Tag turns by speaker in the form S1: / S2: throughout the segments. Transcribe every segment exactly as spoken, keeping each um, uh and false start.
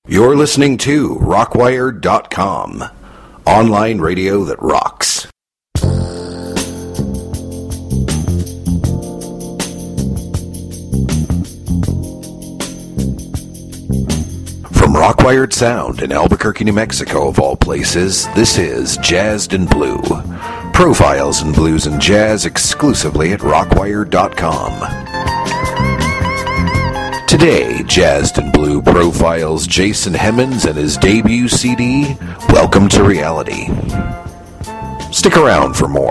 S1: You're listening to Rockwire dot com, online radio that rocks. From Rockwired Sound in Albuquerque, New Mexico, of all places, this is Jazzed in Blue. Profiles in blues and jazz exclusively at Rockwire dot com. Today, Jazzed in Blue profiles Jason Hemmons and his debut C D, Welcome to Reality. Stick around for more.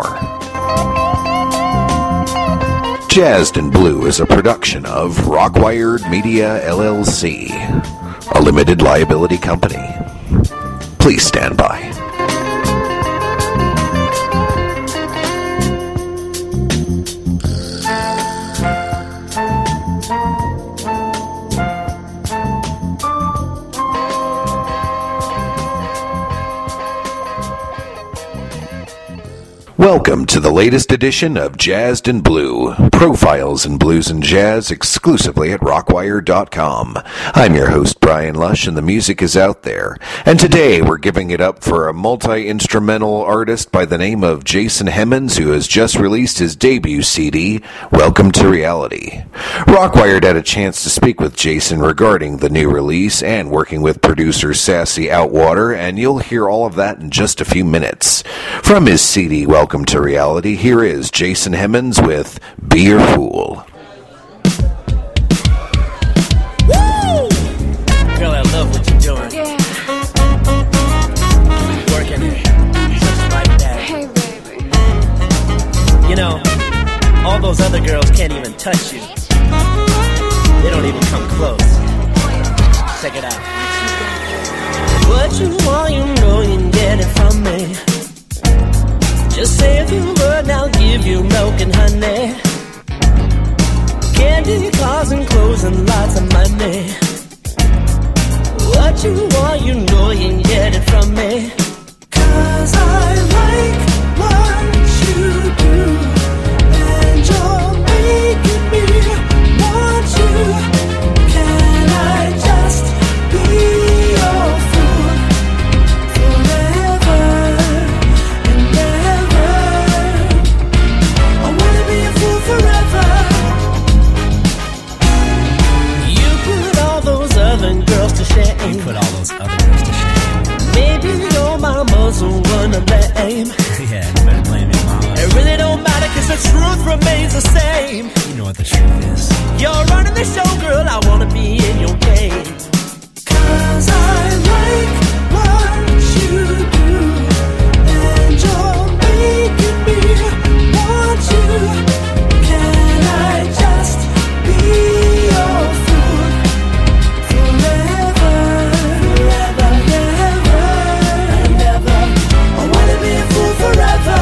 S1: Jazzed in Blue is a production of Rockwired Media, L L C, a limited liability company. Please stand by. Welcome to the latest edition of Jazzed in Blue, profiles in blues and jazz exclusively at Rockwire dot com. I'm your host, Brian Lush, and the music is out there. And today we're giving it up for a multi-instrumental artist by the name of Jason Hemmons, who has just released his debut C D, Welcome to Reality. Rockwired had a chance to speak with Jason regarding the new release and working with producer Sassy Outwater, and you'll hear all of that in just a few minutes. From his C D, Welcome to Reality, here is Jason Hemmons with Be Your Fool.
S2: Woo! Girl, I love what you're doing.
S3: Yeah.
S2: Keep working it. Just like that.
S3: Hey, baby.
S2: You know, all those other girls can't even touch you. They don't even come close. Check it out. What you want, you know you can get it from me. Just say a few words, I'll give you milk and honey. Candy, cars and clothes and lots of money. What you want, you know you can get it from me. 'Cause I like what you do, and you're making me want you. Can I just be your fool forever and ever? I wanna be a fool forever. You put all those other girls to shame.
S4: You put all those other girls to shame.
S2: Maybe your mama's the one to blame.
S4: Yeah, you better blame your mama.
S2: It really don't matter, 'cause the truth remains the same.
S4: You know what the truth is.
S2: You're running the show, girl, I wanna be in your game. 'Cause I like what you do, and you're making me want you. Can I just be your fool forever, forever, never, and ever? I wanna be a fool forever.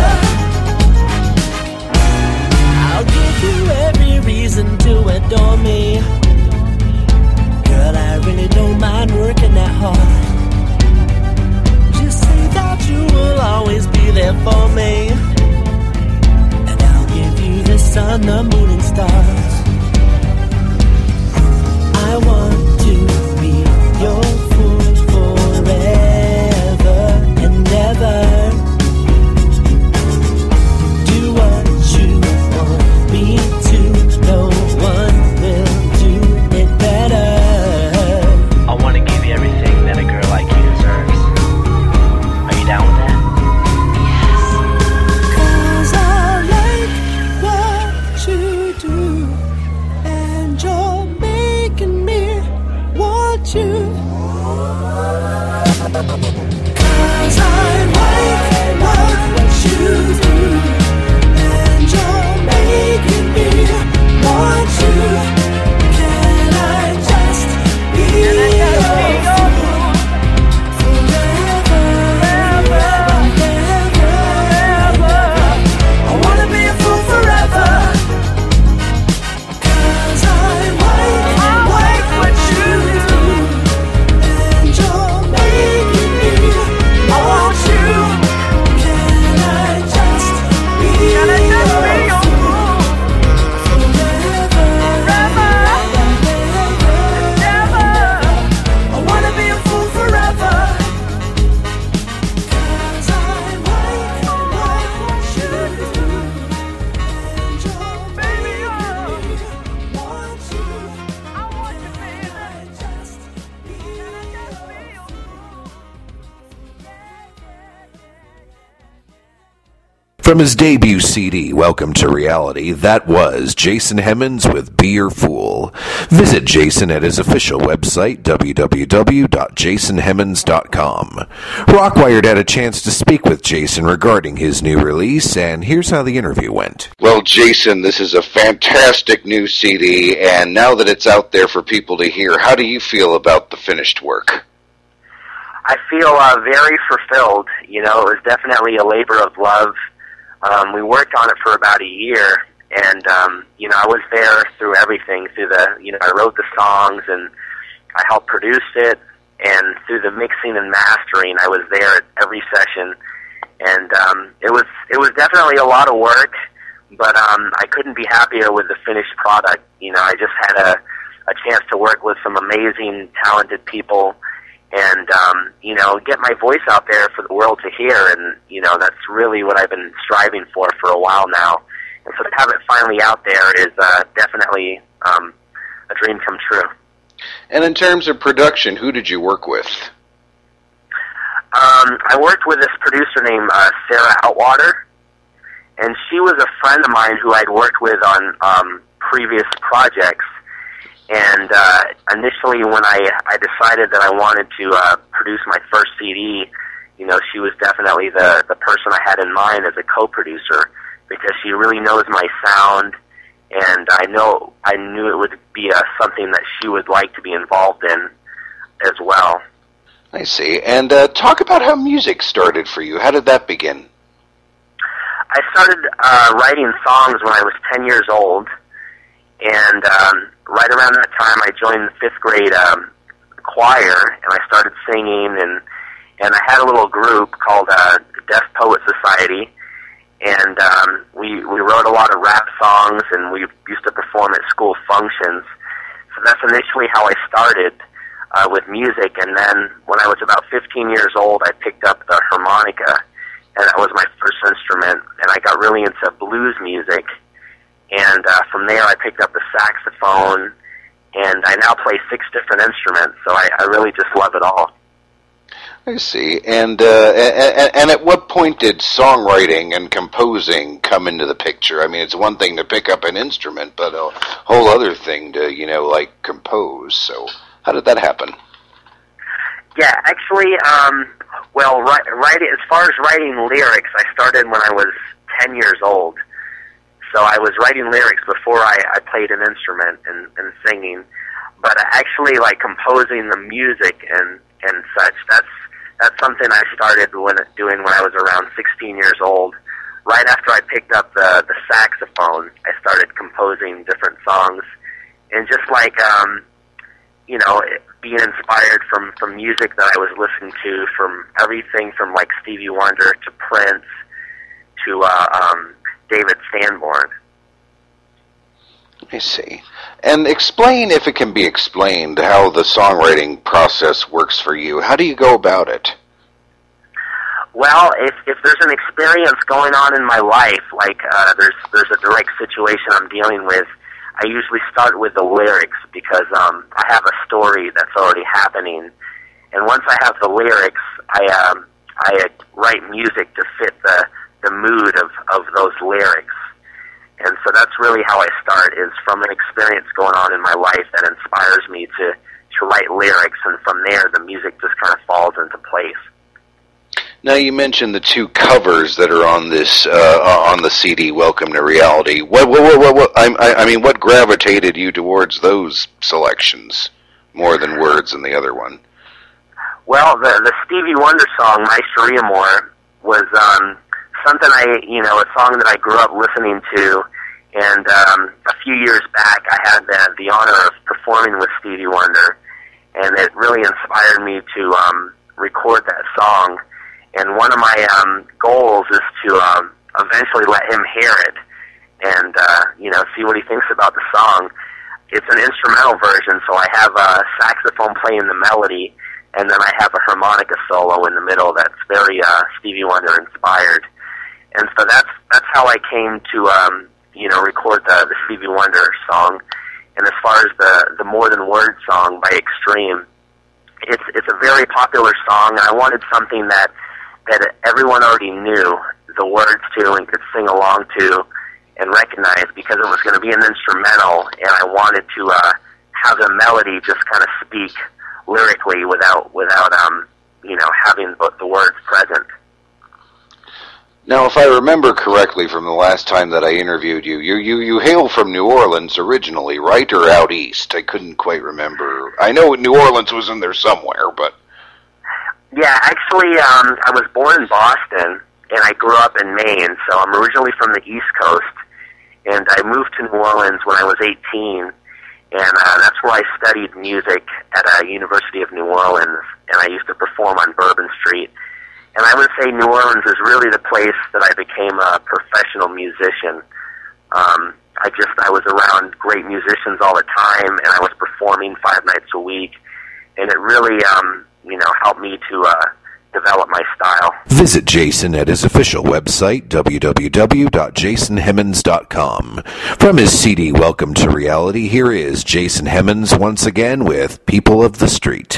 S2: I'll give you every reason to adore me. Girl, I really don't mind working that hard. Just say that you will always be there for me, and I'll give you the sun, the moon, and stars. I want to be your fool forever and ever. Do what you want me to. No one will do it better. I want to give you everything that a girl like you deserves. Are you down with that? Cause I like what you do, and you're making me want you. Cause I like what you do, and you're making me want you. Can I just be your fool forever, forever, ever? I wanna be a fool forever. 'Cause I like, I like what you do, and you're making me
S1: From his debut C D, Welcome to Reality, that was Jason Hemmons with Be Your Fool. Visit Jason at his official website, w w w dot jason hemmons dot com. Rockwired had a chance to speak with Jason regarding his new release, and here's how the interview went.
S5: Well, Jason, this is a fantastic new C D, and now that it's out there for people to hear, how do you feel about the finished work?
S6: I feel uh, very fulfilled. You know, it was definitely a labor of love. Um, we worked on it for about a year, and, um, you know, I was there through everything, through the, you know, I wrote the songs, and I helped produce it, and through the mixing and mastering, I was there at every session, and um, it was it was definitely a lot of work, but um, I couldn't be happier with the finished product. You know, I just had a, a chance to work with some amazing, talented people, and, um, you know, get my voice out there for the world to hear, and, you know, that's really what I've been striving for for a while now. And so to have it finally out there is uh, definitely um, a dream come true.
S5: And in terms of production, who did you work with?
S6: Um, I worked with this producer named uh, Sarah Outwater, and she was a friend of mine who I'd worked with on um, previous projects. And uh, initially, when I, I decided that I wanted to uh, produce my first C D, you know, she was definitely the, the person I had in mind as a co-producer, because she really knows my sound, and I know I knew it would be uh, something that she would like to be involved in as well.
S5: I see. And uh, talk about how music started for you. How did that begin?
S6: I started uh, writing songs when I was ten years old, and um, right around that time I joined the fifth grade um, choir, and I started singing, and and I had a little group called uh, Deaf Poet Society, and um, we, we wrote a lot of rap songs, and we used to perform at school functions. So that's initially how I started uh, with music, and then when I was about fifteen years old, I picked up the harmonica, and that was my first instrument, and I got really into blues music. And uh, from there, I picked up the saxophone, and I now play six different instruments, so I, I really just love it all.
S5: I see. And, uh, and and at what point did songwriting and composing come into the picture? I mean, it's one thing to pick up an instrument, but a whole other thing to, you know, like compose. So how did that happen?
S6: Yeah, actually, um, well, write, write, as far as writing lyrics, I started when I was ten years old. So I was writing lyrics before I, I played an instrument and, and singing, but actually, like, composing the music and, and such, that's that's something I started when, doing when I was around sixteen years old. Right after I picked up the, the saxophone, I started composing different songs, and just like, um, you know, being inspired from, from music that I was listening to, from everything from, like, Stevie Wonder to Prince to, uh, um, David Sanborn.
S5: I see. And explain, if it can be explained, how the songwriting process works for you. How do you go about it?
S6: Well, if if there's an experience going on in my life, like uh, there's there's a direct situation I'm dealing with, I usually start with the lyrics, because um, I have a story that's already happening. And once I have the lyrics, I um, I write music to fit the the mood of, of those lyrics. And so that's really how I start, is from an experience going on in my life that inspires me to, to write lyrics, and from there the music just kind of falls into place.
S5: Now, you mentioned the two covers that are on this uh, on the C D, Welcome to Reality. What, what, what, what, what I, I mean, what gravitated you towards those selections more than words in the other one?
S6: Well, the, the Stevie Wonder song, My Cherie Amour, was um, something I, you know, a song that I grew up listening to, and um, a few years back I had the, the honor of performing with Stevie Wonder, and it really inspired me to um, record that song. And one of my um, goals is to um, eventually let him hear it and, uh, you know, see what he thinks about the song. It's an instrumental version, so I have a saxophone playing the melody, and then I have a harmonica solo in the middle that's very uh, Stevie Wonder inspired. And so that's that's how I came to, um, you know, record the, the Stevie Wonder song. And as far as the, the More Than Words song by Extreme, it's it's a very popular song, and I wanted something that that everyone already knew, the words to and could sing along to and recognize, because it was going to be an instrumental, and I wanted to uh, have the melody just kind of speak lyrically without without um, you know having the, the words present.
S5: Now, if I remember correctly from the last time that I interviewed you, you, you, you hail from New Orleans originally, right, or out east? I couldn't quite remember. I know New Orleans was in there somewhere, but...
S6: Yeah, actually, um, I was born in Boston, and I grew up in Maine, so I'm originally from the East Coast, and I moved to New Orleans when I was eighteen, and uh, that's where I studied music at a University of New Orleans, and I used to perform on Bourbon Street. And I would say New Orleans is really the place that I became a professional musician. Um, I just, I was around great musicians all the time, and I was performing five nights a week, and it really, um, you know, helped me to uh, develop my style.
S1: Visit Jason at his official website, w w w dot jason hemmons dot com. From his C D Welcome to Reality, here is Jason Hemmons once again with People of the Street.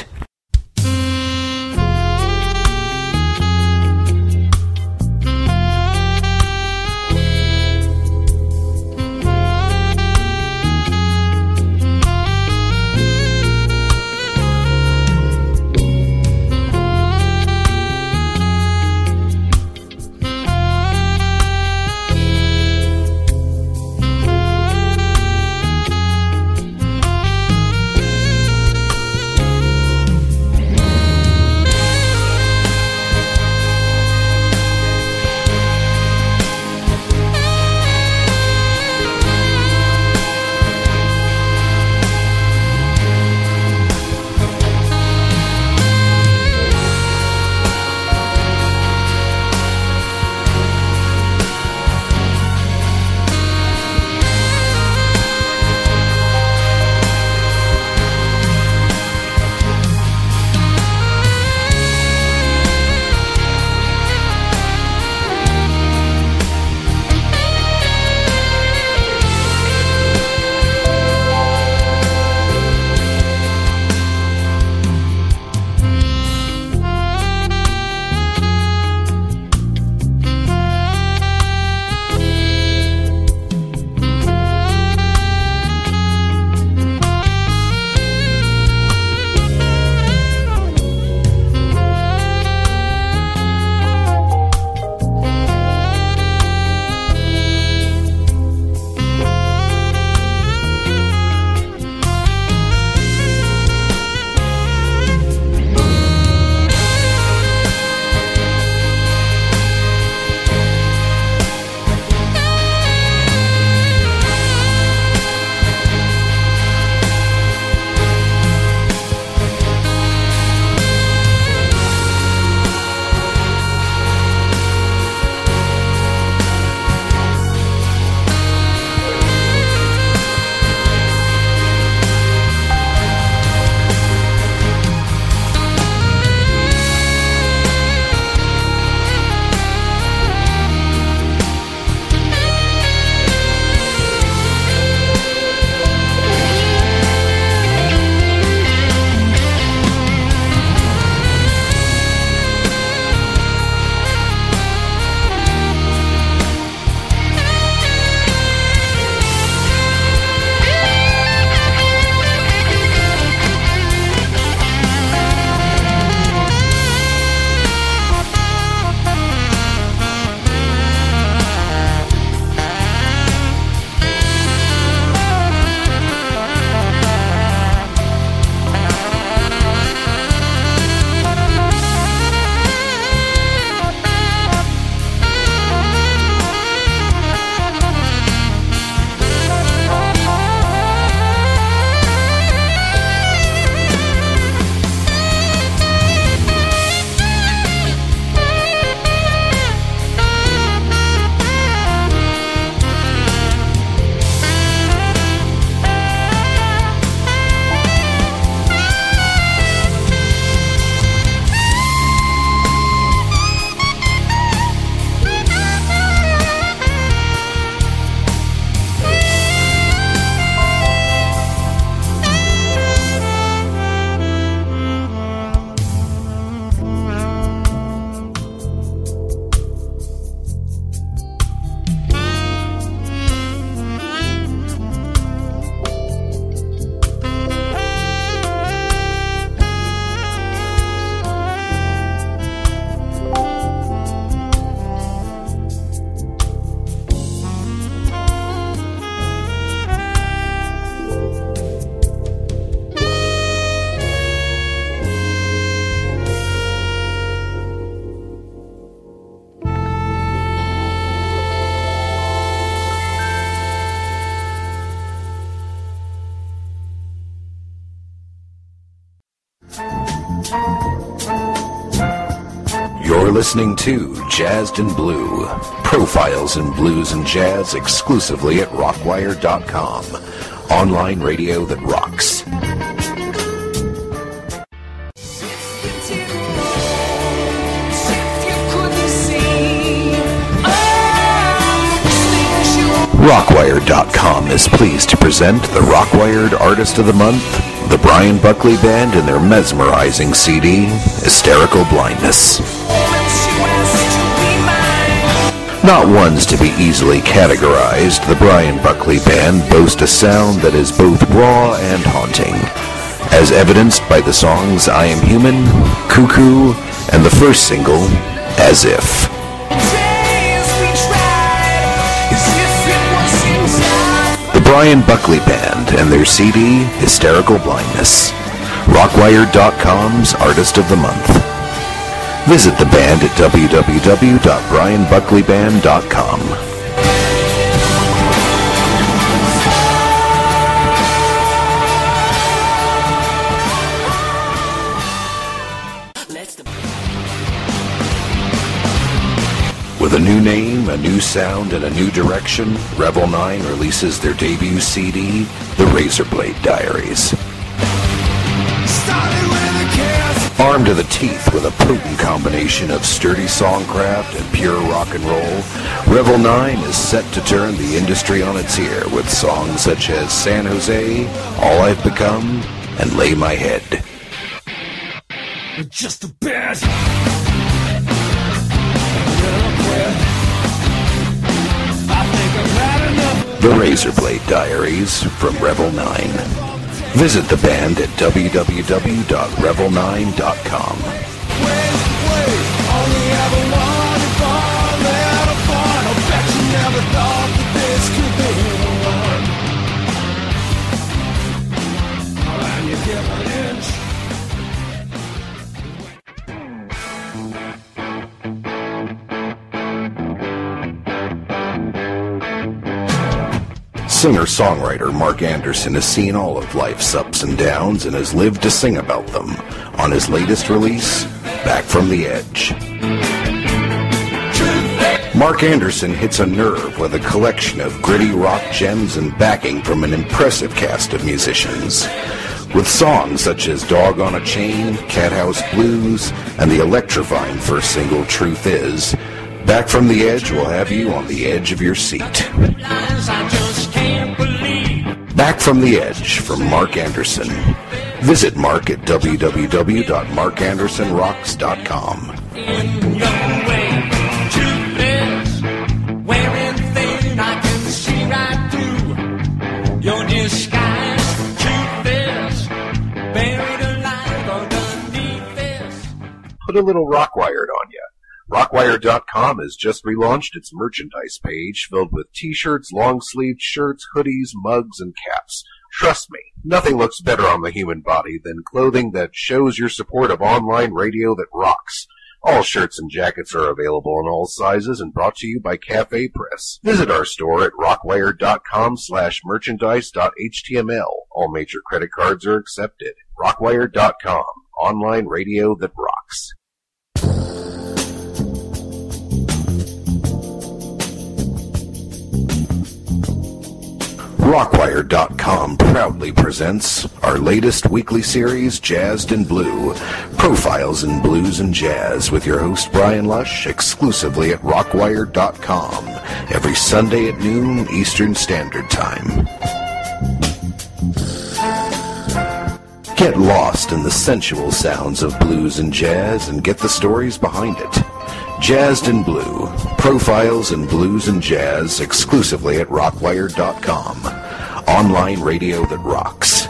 S1: You're listening to Jazzed in Blue, profiles in blues and jazz exclusively at rockwire dot com. Online radio that rocks. Rockwire dot com is pleased to present the Rockwired Artist of the Month, the Brian Buckley Band, and their mesmerizing C D, Hysterical Blindness. Not ones to be easily categorized, the Brian Buckley Band boast a sound that is both raw and haunting, as evidenced by the songs I Am Human, Cuckoo, and the first single, As If. The Brian Buckley Band and their C D, Hysterical Blindness. Rockwire dot com's Artist of the Month. Visit the band at w w w dot brian buckley band dot com. With a new name, a new sound, and a new direction, Revel nine releases their debut C D, The Razorblade Diaries. Armed to the teeth with a potent combination of sturdy songcraft and pure rock and roll, Revel nine is set to turn the industry on its ear with songs such as San Jose, All I've Become, and Lay My Head.
S2: Just a bit.
S1: The Razorblade Diaries from Revel nine. Visit the band at w w w dot revel nine dot com. Singer-songwriter Mark Anderson has seen all of life's ups and downs and has lived to sing about them on his latest release, Back from the Edge. Mark Anderson hits a nerve with a collection of gritty rock gems and backing from an impressive cast of musicians. With songs such as Dog on a Chain, Cathouse Blues, and the electrifying first single, Truth Is, Back from the Edge will have you on the edge of your seat. Back from the Edge from Mark Anderson. Visit Mark at w w w dot mark anderson rocks dot com. Put a little Rockwired on ya. Rockwire dot com has just relaunched its merchandise page filled with t-shirts, long-sleeved shirts, hoodies, mugs, and caps. Trust me, nothing looks better on the human body than clothing that shows your support of online radio that rocks. All shirts and jackets are available in all sizes and brought to you by Cafe Press. Visit our store at rockwire dot com slash merchandise dot h t m l. All major credit cards are accepted. Rockwire dot com, online radio that rocks. Rockwire dot com proudly presents our latest weekly series, Jazzed in Blue, profiles in blues and jazz, with your host Brian Lush, exclusively at rockwire dot com, every Sunday at noon Eastern Standard Time. Get lost in the sensual sounds of blues and jazz and get the stories behind it. Jazzed in Blue, profiles in blues and jazz, exclusively at rockwire dot com, online radio that rocks.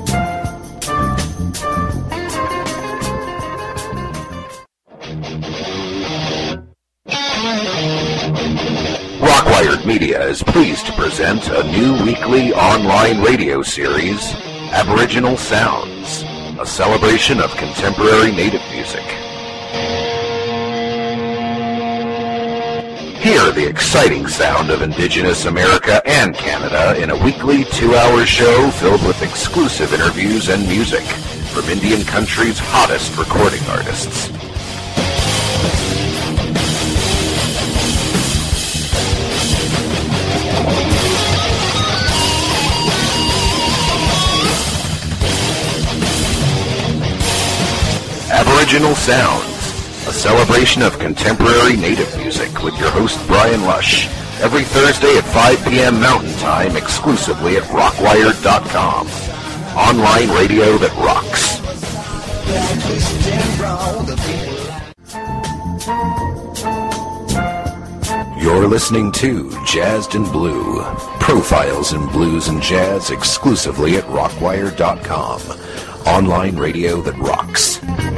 S1: Rockwired Media is pleased to present a new weekly online radio series, Aboriginal Sounds, a celebration of contemporary native music. Hear the exciting sound of Indigenous America and Canada in a weekly two-hour show filled with exclusive interviews and music from Indian country's hottest recording artists. Aboriginal Sounds, a celebration of contemporary native music with your host Brian Lush, every Thursday at five p.m. Mountain Time, exclusively at rockwire dot com. Online radio that rocks. You're listening to Jazzed and Blue, profiles in blues and jazz exclusively at rockwire dot com. Online radio that rocks.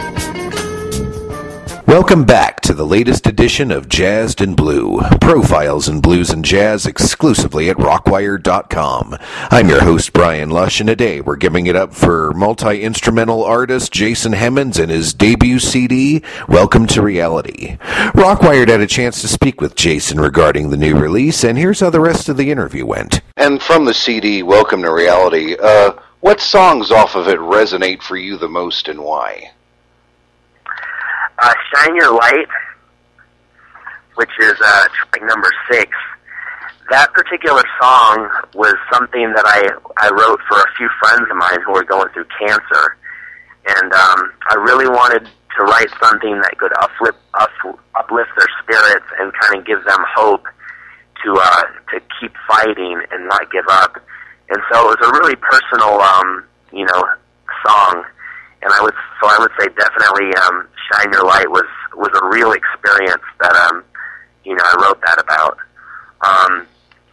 S1: Welcome back to the latest edition of Jazzed and Blue, profiles in blues and jazz exclusively at rockwire dot com. I'm your host, Brian Lush, and today we're giving it up for multi-instrumental artist Jason Hemmons and his debut C D, Welcome to Reality. Rockwired had a chance to speak with Jason regarding the new release, and here's how the rest of the interview went.
S5: And from the C D, Welcome to Reality, uh, what songs off of it resonate for you the most and why?
S6: Uh, Shine Your Light, which is uh, track number six. That particular song was something that I, I wrote for a few friends of mine who were going through cancer. And um, I really wanted to write something that could uplift, up, uplift their spirits and kind of give them hope to uh, to keep fighting and not give up. And so it was a really personal, um, you know, song. And I would, so I would say definitely um, Shine Your Light was, was a real experience that, um, you know, I wrote that about. Um,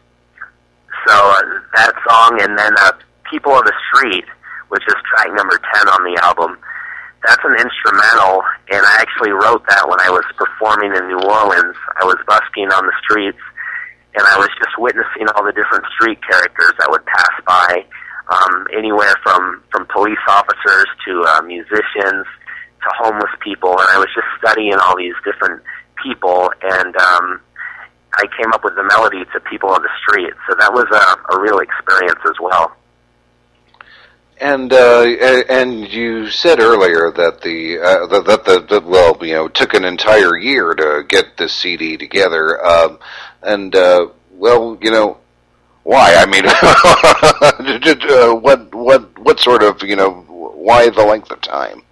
S6: so uh, that song, and then uh, People of the Street, which is track number ten on the album, that's an instrumental, and I actually wrote that when I was performing in New Orleans. I was busking on the streets, and I was just witnessing all the different street characters that would pass by. Um, anywhere from, from police officers to uh, musicians to homeless people, and I was just studying all these different people, and um, I came up with the melody to People on the Street, so that was a, a real experience as well.
S5: And uh, and you said earlier that the uh, that the, the well, you know, took an entire year to get this C D together, um, and uh, well, you know. Why? I mean, uh, what, what, what sort of, you know, why the length of time?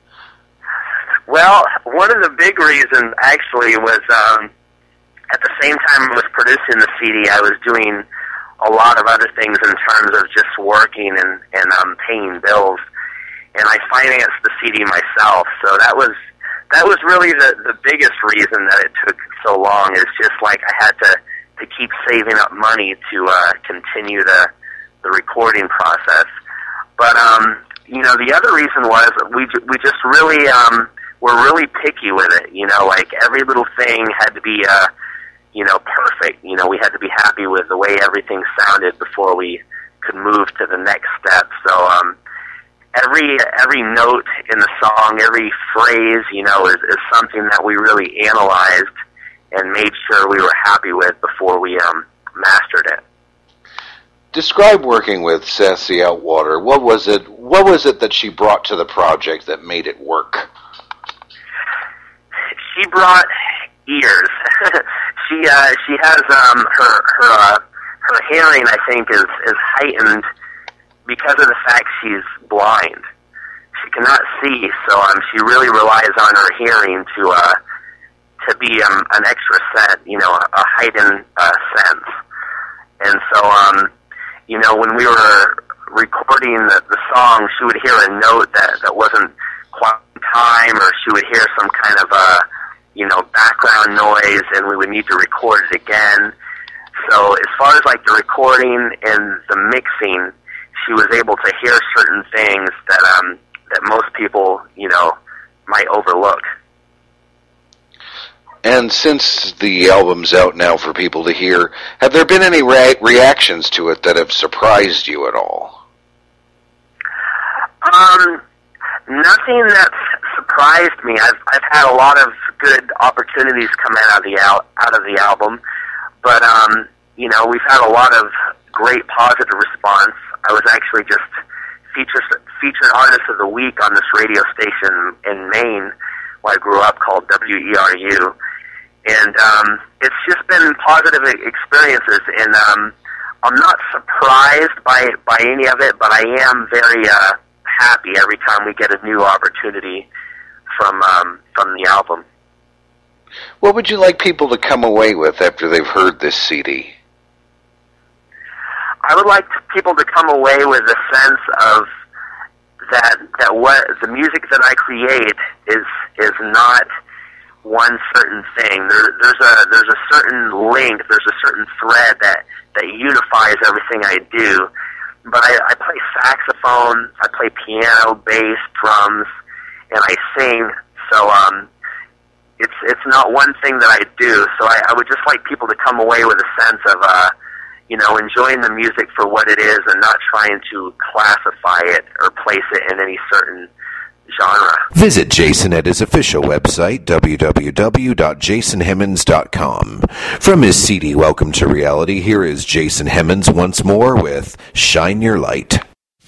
S6: Well, one of the big reasons actually was um, at the same time I was producing the C D, I was doing a lot of other things in terms of just working and, and um, paying bills, and I financed the C D myself. So that was that was really the, the biggest reason that it took so long. Is just like I had to. to keep saving up money to uh, continue the the recording process. But, um, you know, the other reason was we we just really um, were really picky with it. You know, like every little thing had to be, uh, you know, perfect. You know, we had to be happy with the way everything sounded before we could move to the next step. So um, every every note in the song, every phrase, you know, is, is something that we really analyzed and made sure we were happy with before we um, mastered it.
S5: Describe working with Sassy Outwater. What was it? What was it that she brought to the project that made it work?
S6: She brought ears. she uh, she has um, her her uh, her hearing. I think is is heightened because of the fact she's blind. She cannot see, so um, she really relies on her hearing to. Uh, to be um, an extra set, you know, a, a heightened uh, sense. And so, um, you know, when we were recording the, the song, she would hear a note that, that wasn't quite in time, or she would hear some kind of, uh, you know, background noise, and we would need to record it again. So as far as, like, the recording and the mixing, she was able to hear certain things that, um, that most people, you know, might overlook.
S5: And since the album's out now for people to hear, have there been any re- reactions to it that have surprised you at all?
S6: Um, nothing that's surprised me. I've I've had a lot of good opportunities come out of the al- out of the album, but um, you know, we've had a lot of great positive response. I was actually just featured featured artist of the week on this radio station in Maine, where I grew up, called W E R U. And um, it's just been positive experiences, and um, I'm not surprised by by any of it, but I am very uh, happy every time we get a new opportunity from um, from the album.
S5: What would you like people to come away with after they've heard this C D?
S6: I would like people to come away with a sense of that that what the music that I create is is not one certain thing. There, there's a there's a certain link, there's a certain thread that, that unifies everything I do. But I, I play saxophone, I play piano, bass, drums, and I sing. So um, it's it's not one thing that I do. So I, I would just like people to come away with a sense of uh, you know, enjoying the music for what it is and not trying to classify it or place it in any certain genre.
S1: Visit Jason at his official website, w w w dot jason hemmons dot com. From his C D Welcome to Reality, here is Jason Hemmons once more with Shine Your Light.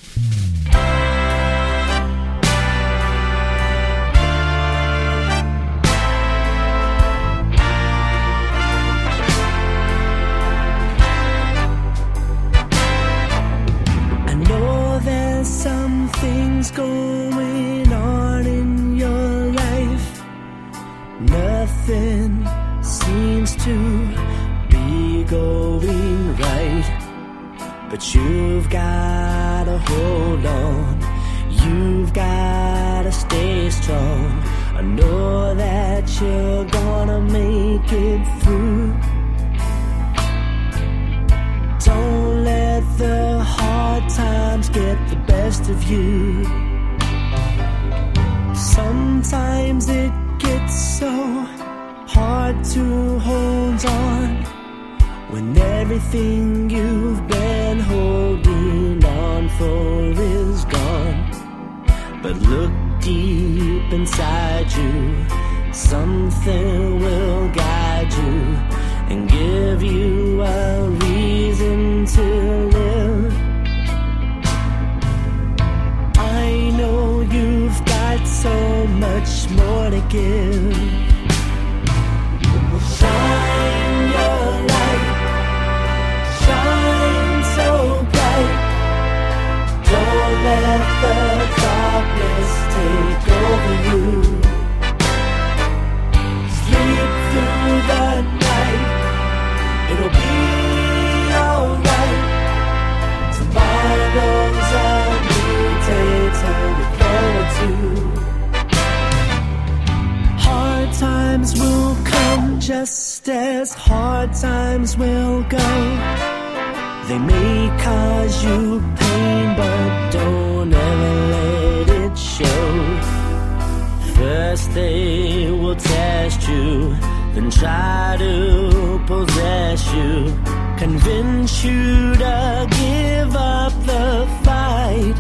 S2: I know there's some things going on in your life. Nothing seems to be going right, but you've got to hold on. You've got to stay strong. I know that you're gonna make it through. Don't let the hard times get the best of you. Sometimes it gets so hard to hold on when everything you've been holding on for is gone. But look deep inside you, something will guide you and give you a reason to live. I know you've got so much more to give. Shine your light, shine so bright. Don't let the darkness take over you. Sleep through the night, it'll be alright. Tomorrow's a new day to look forward to. Hard times will come just as hard times will go. They may cause you pain, but don't ever let it show. First they will test you, then try to possess you, convince you to give up the fight.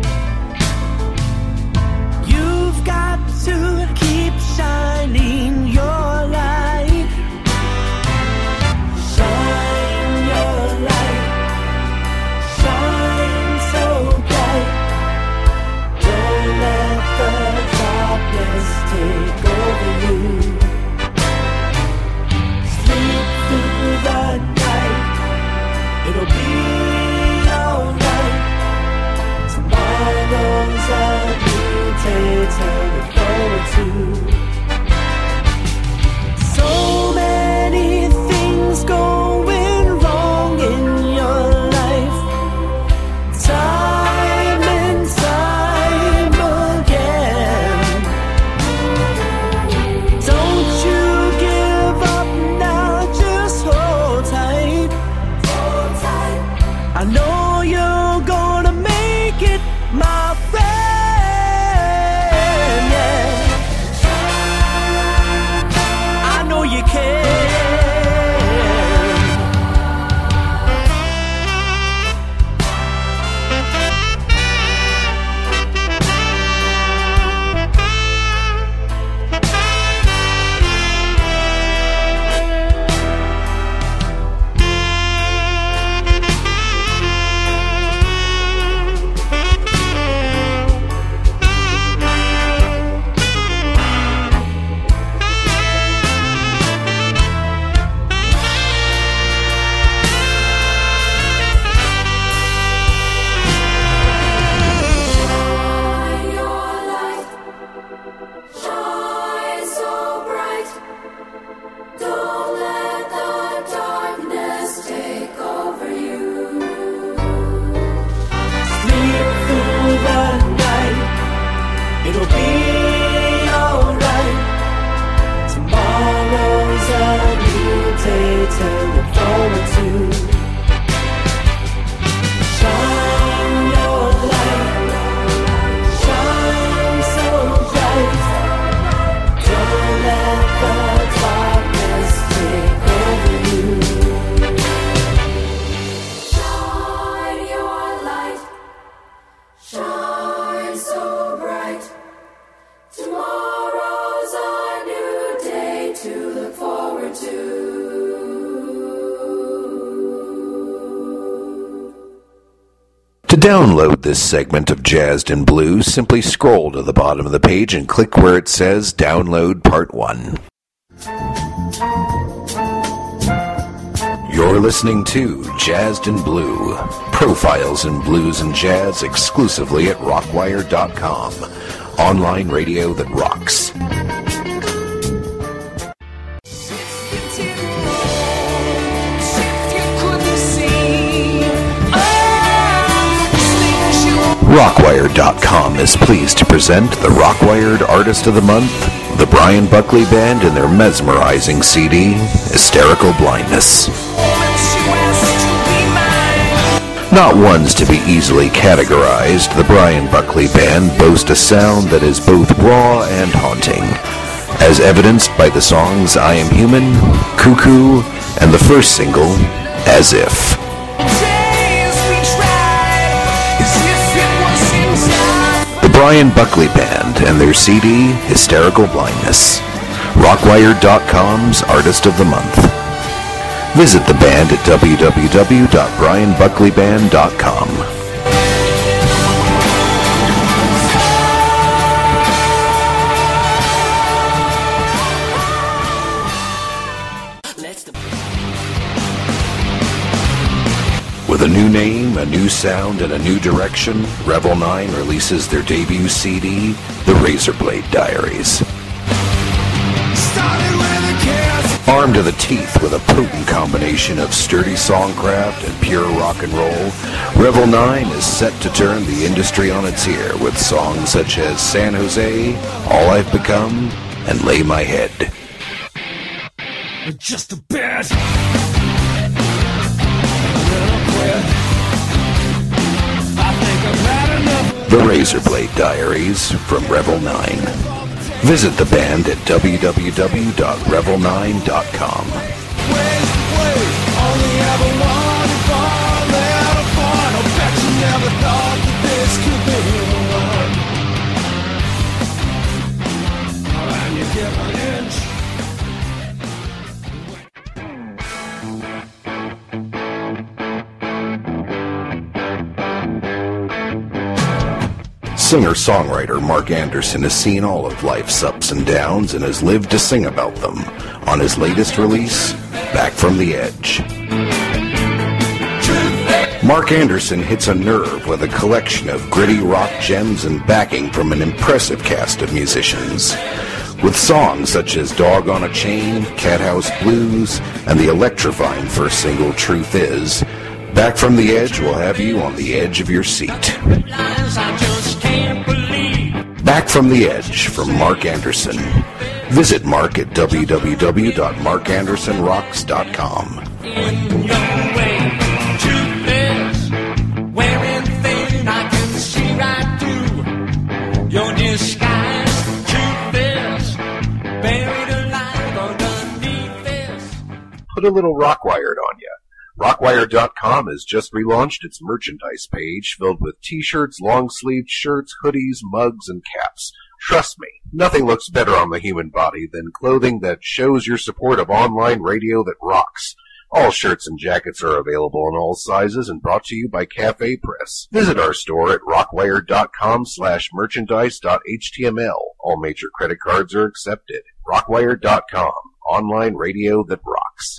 S2: You've got to keep shining your light. Shine your light, shine so bright. Don't let the darkness take over you. Sleep through the night, it'll be alright.
S1: download this segment of Jazzed in Blue, simply scroll to the bottom of the page and click where it says Download Part one. You're listening to Jazzed in Blue, profiles in blues and jazz exclusively at rockwire dot com. Online radio that rocks. Rockwire dot com is pleased to present the Rockwired Artist of the Month, the Brian Buckley Band, and their mesmerizing C D, Hysterical Blindness. Not ones to be easily categorized, the Brian Buckley Band boast a sound that is both raw and haunting, as evidenced by the songs I Am Human, Cuckoo, and the first single, As If. The Brian Buckley Band and their C D, Hysterical Blindness. Rockwire dot com's Artist of the Month. Visit the band at w w w dot brian buckley band dot com. With a new name, a new sound, and a new direction, Revel nine releases their debut C D, The Razorblade Diaries. Armed to the teeth with a potent combination of sturdy songcraft and pure rock and roll, Revel nine is set to turn the industry on its ear with songs such as San Jose, All I've Become, and Lay My Head.
S2: Just a bit.
S1: The Razorblade Diaries from Revel nine. Visit the band at w w w dot revel nine dot com.
S2: Wait, wait, only ever wanted fun, let a fun. I bet you never thought that this could be the one. And you give an inch.
S1: Singer-songwriter Mark Anderson has seen all of life's ups and downs and has lived to sing about them on his latest release, Back from the Edge. Mark Anderson hits a nerve with a collection of gritty rock gems and backing from an impressive cast of musicians. With songs such as Dog on a Chain, Cathouse Blues, and the electrifying first single, Truth Is, Back from the Edge will have you on the edge of your seat. Back from the Edge from Mark Anderson. Visit Mark at w w w dot mark anderson rocks dot com. Put a little Rockwired on ya. Rockwire dot com has just relaunched its merchandise page filled with t-shirts, long-sleeved shirts, hoodies, mugs, and caps. Trust me, nothing looks better on the human body than clothing that shows your support of online radio that rocks. All shirts and jackets are available in all sizes and brought to you by Cafe Press. Visit our store at rockwire dot com slash merchandise dot h t m l. All major credit cards are accepted. Rockwire dot com, online radio that rocks.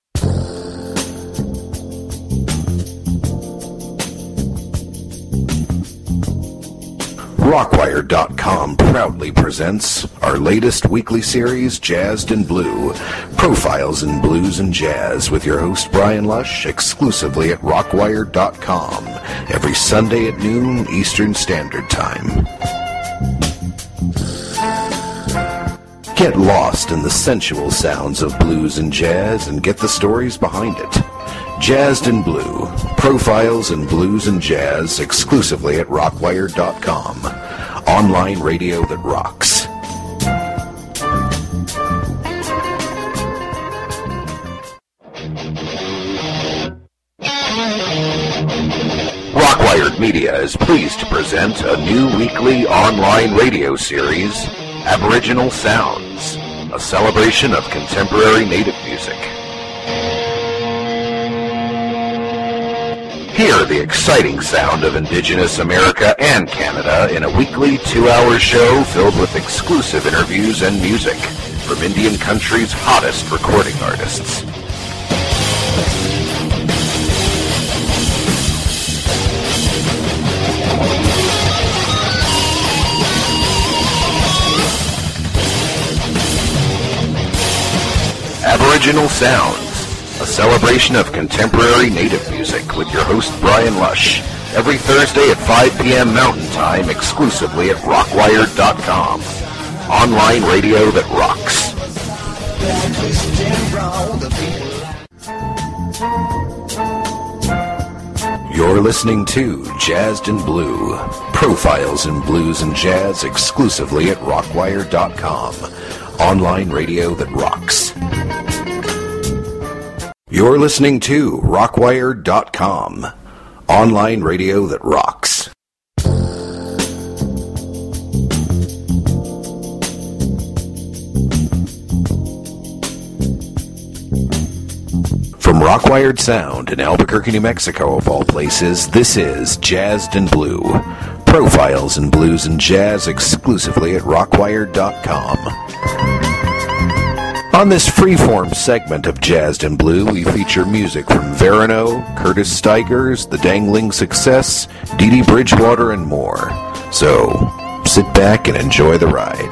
S1: Rockwire dot com proudly presents our latest weekly series, Jazzed in Blue, profiles in blues and jazz, with your host Brian Lush, exclusively at rockwire dot com, every Sunday at noon Eastern Standard Time. Get lost in the sensual sounds of blues and jazz and get the stories behind it. Jazzed in Blue, profiles in blues and jazz, exclusively at rockwire dot com, online radio that rocks. Rockwired Media is pleased to present a new weekly online radio series, Aboriginal Sounds, a celebration of contemporary native music. Hear the exciting sound of Indigenous America and Canada in a weekly two-hour show filled with exclusive interviews and music from Indian country's hottest recording artists. Aboriginal Sounds, a celebration of contemporary native music with your host Brian Lush, every Thursday at five p.m. Mountain Time exclusively at rockwire dot com. Online radio that rocks. You're listening to Jazzed and Blue, profiles in blues and jazz exclusively at rockwire dot com. Online radio that rocks. You're listening to rockwire dot com. Online radio that rocks. From Rockwired Sound in Albuquerque, New Mexico, of all places, this is Jazzed and Blue. Profiles in blues and jazz exclusively at rockwire dot com. On this freeform segment of Jazzed and Blue, we feature music from Verano, Curtis Stigers, The Dangling Success, Dee Dee Bridgewater, and more. So, sit back and enjoy the ride.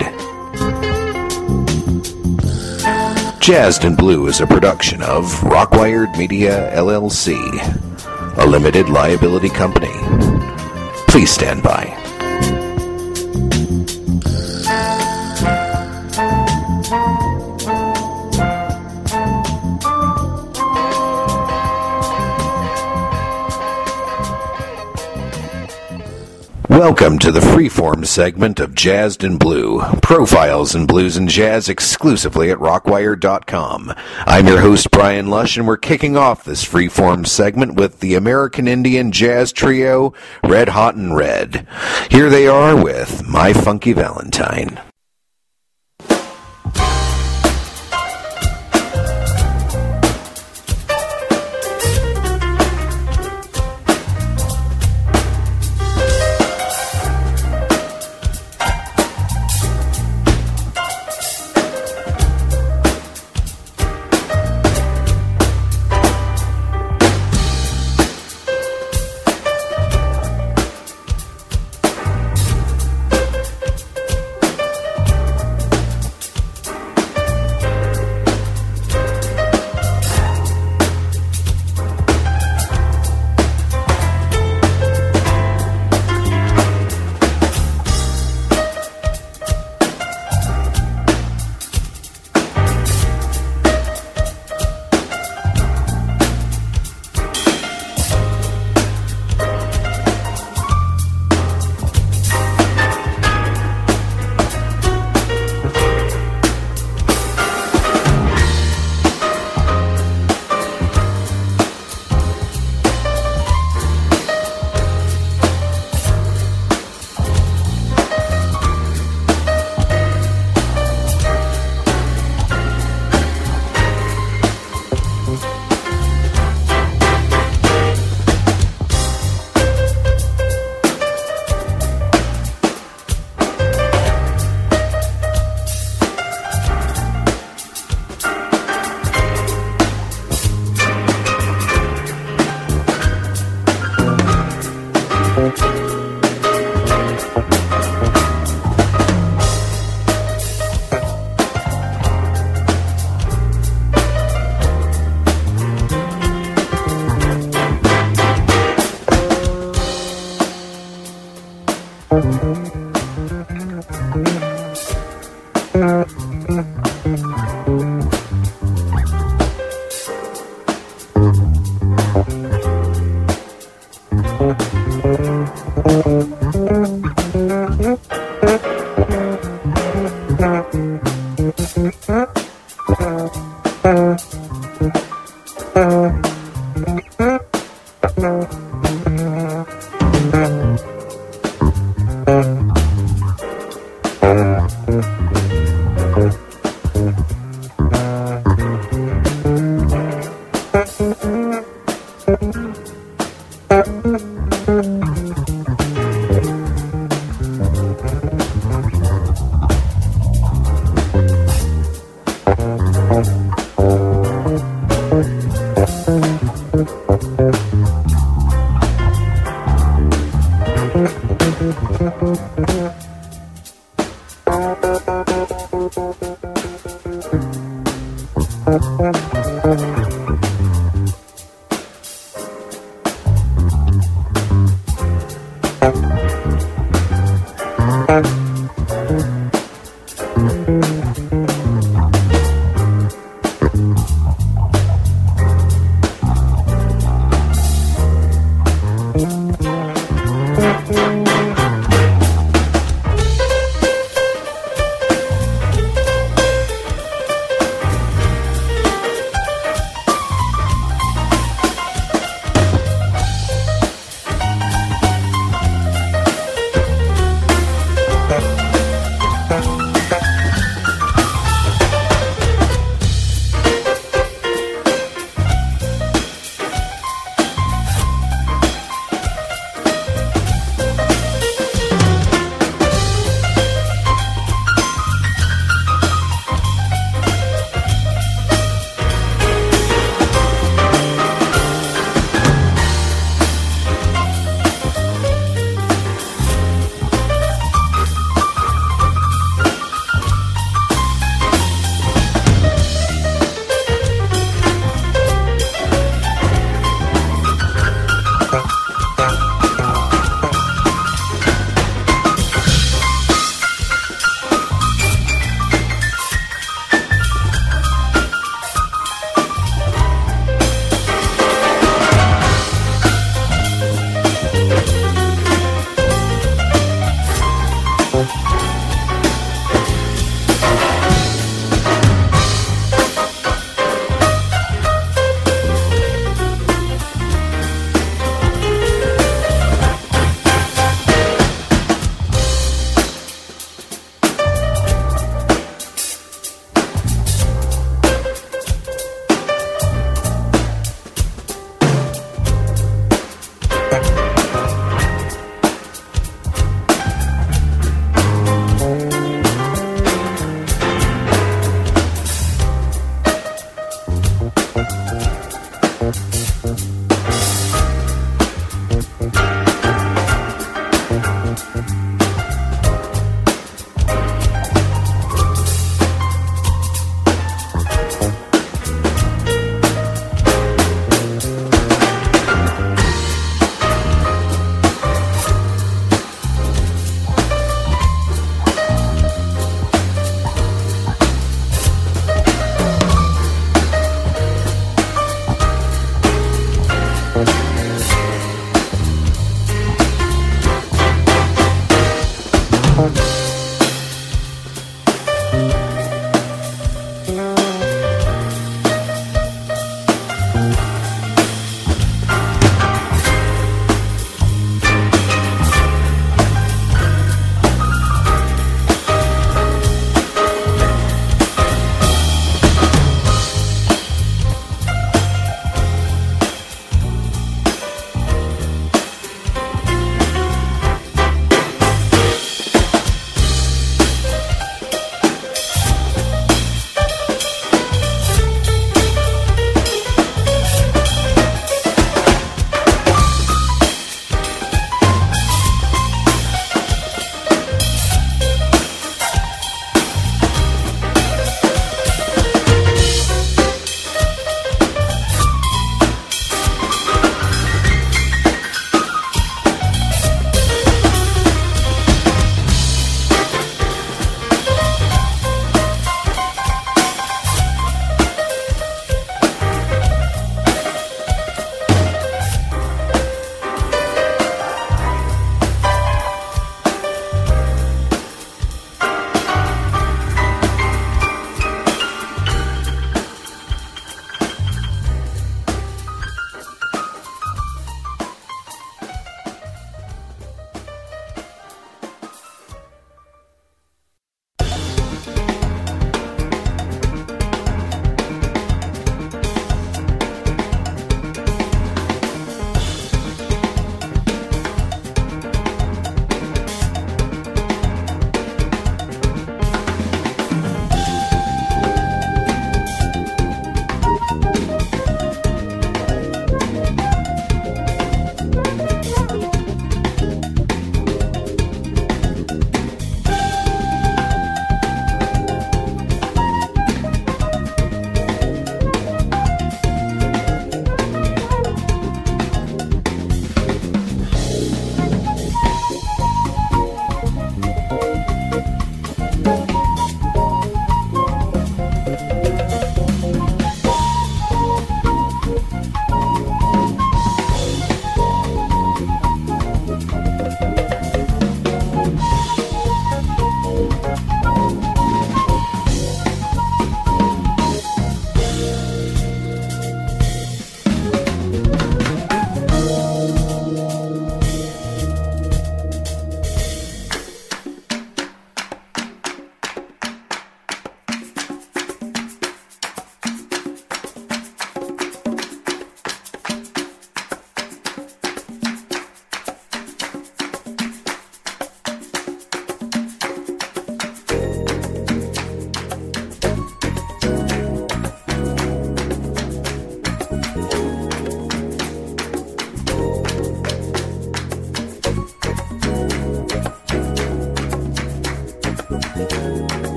S1: Jazzed and Blue is a production of Rockwired Media, L L C, a limited liability company. Please stand by. Welcome to the freeform segment of Jazzed and Blue, profiles in blues and jazz exclusively at rockwire dot com. I'm your host, Brian Lush, and we're kicking off this freeform segment with the American Indian jazz trio, Red Hot and Red. Here they are with My Funky Valentine.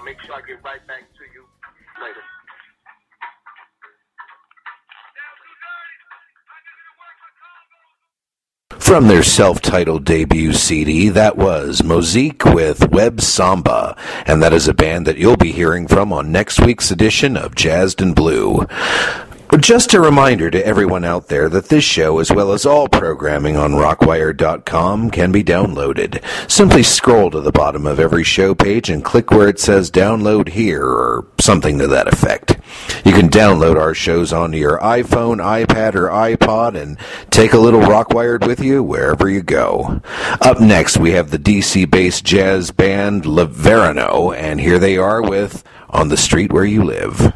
S7: make sure I get right back to you later.
S1: From their self-titled debut C D, that was Mozique with Web Samba, and that is a band that you'll be hearing from on next week's edition of Jazzed in Blue. Just a reminder to everyone out there that this show, as well as all programming on rockwire dot com, can be downloaded. Simply scroll to the bottom of every show page and click where it says download here, or something to that effect. You can download our shows onto your iPhone, iPad, or iPod and take a little Rockwired with you wherever you go. Up next, we have the D C-based jazz band Laverano, and here they are with On the Street Where You Live.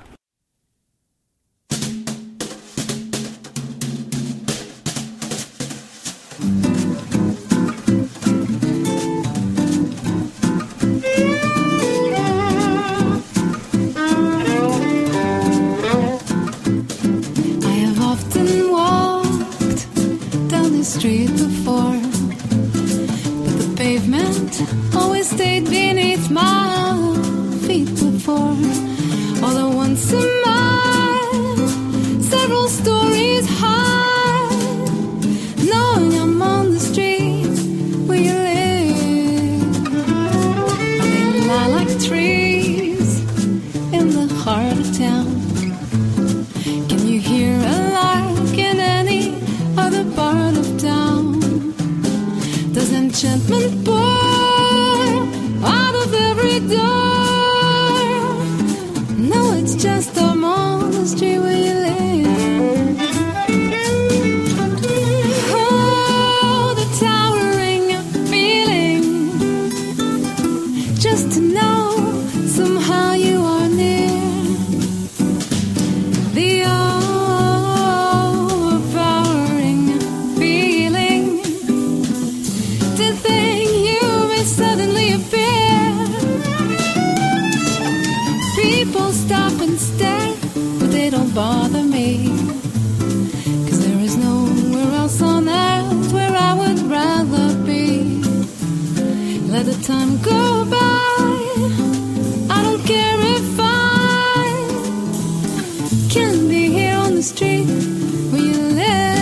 S8: Street before, but the pavement always stayed beneath my feet before. Although once a mile, several stories high, knowing I'm on the street where you live. They lie like trees in the heart of town. Can you hear a lark in any other part of town? Does enchantment pour out of every door? No, it's just I'm on the street where you live. Oh, the towering feeling, just to know somehow you are near. The suddenly appear. People stop and stare, but they don't bother me, 'cause there is nowhere else on earth where I would rather be. Let the time go by, I don't care if I can be here on the street where you live.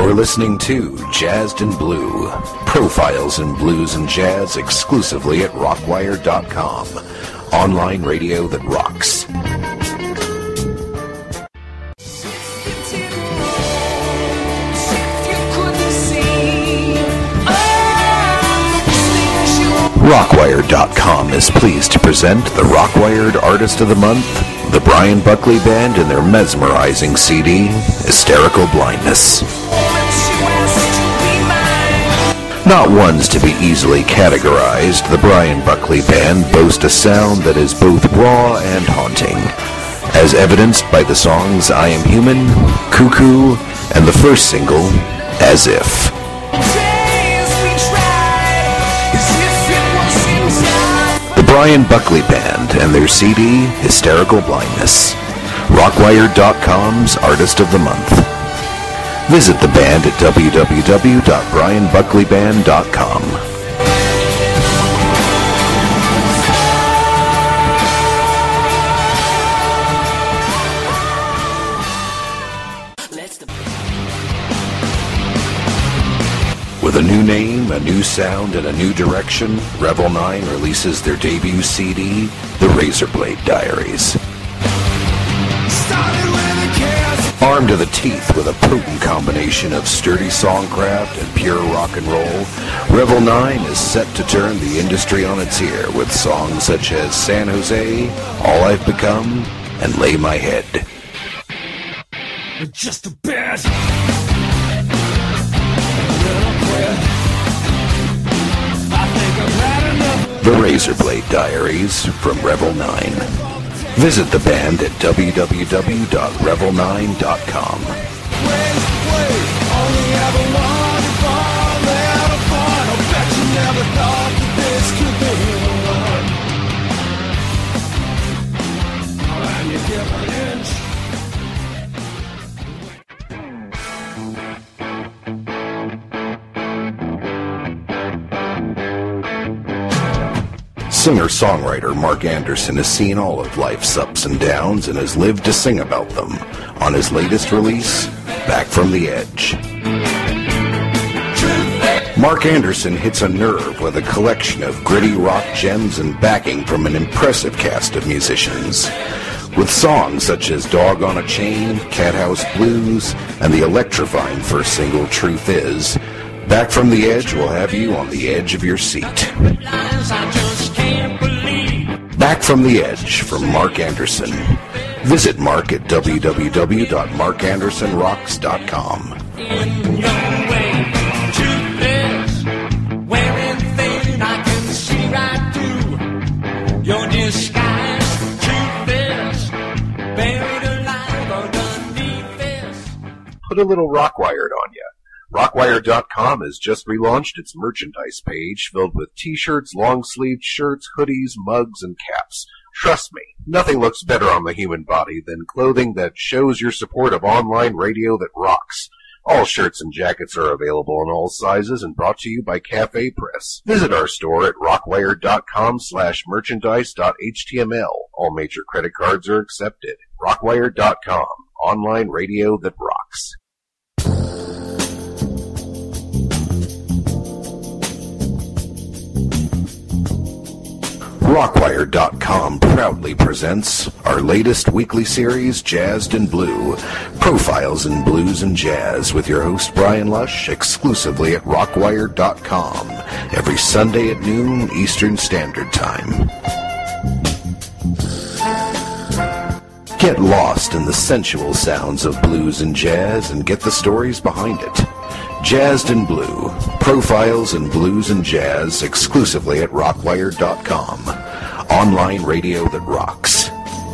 S1: You're listening to Jazzed in Blue, profiles in blues and jazz exclusively at rockwire dot com. Online radio that rocks. rockwire dot com is pleased to present the Rockwired Artist of the Month, the Brian Buckley Band, and their mesmerizing C D, Hysterical Blindness. Not ones to be easily categorized, the Brian Buckley Band boast a sound that is both raw and haunting, as evidenced by the songs I Am Human, Cuckoo, and the first single, As If. The Brian Buckley Band and their C D, Hysterical Blindness. rockwire dot com's Artist of the Month. Visit the band at w w w dot brian buckley band dot com. With a new name, a new sound, and a new direction, Revel nine releases their debut C D, The Razorblade Diaries. Armed to the teeth with a potent combination of sturdy songcraft and pure rock and roll, Revel nine is set to turn the industry on its ear with songs such as San Jose, All I've Become, and Lay My Head.
S2: Just a bit.
S1: The Razorblade Diaries from Revel nine. Visit the band at w w w dot revel nine dot com. Singer-songwriter Mark Anderson has seen all of life's ups and downs and has lived to sing about them on his latest release, Back from the Edge. Mark Anderson hits a nerve with a collection of gritty rock gems and backing from an impressive cast of musicians. With songs such as Dog on a Chain, Cathouse Blues, and the electrifying first single, Truth Is, Back from the Edge will have you on the edge of your seat. Back from the Edge from Mark Anderson. Visit Mark at w w w dot mark anderson rocks dot com. Put a little Rockwired on ya. rockwire dot com has just relaunched its merchandise page filled with t-shirts, long-sleeved shirts, hoodies, mugs, and caps. Trust me, nothing looks better on the human body than clothing that shows your support of online radio that rocks. All shirts and jackets are available in all sizes and brought to you by Cafe Press. Visit our store at rockwire dot com slash merchandise dot h t m l. All major credit cards are accepted. rockwire dot com, online radio that rocks. rockwire dot com proudly presents our latest weekly series, Jazzed in Blue, profiles in blues and jazz, with your host Brian Lush, exclusively at rockwire dot com, every Sunday at noon Eastern Standard Time. Get lost in the sensual sounds of blues and jazz and get the stories behind it. Jazzed in Blue, profiles in blues and jazz, exclusively at rockwire dot com, online radio that rocks.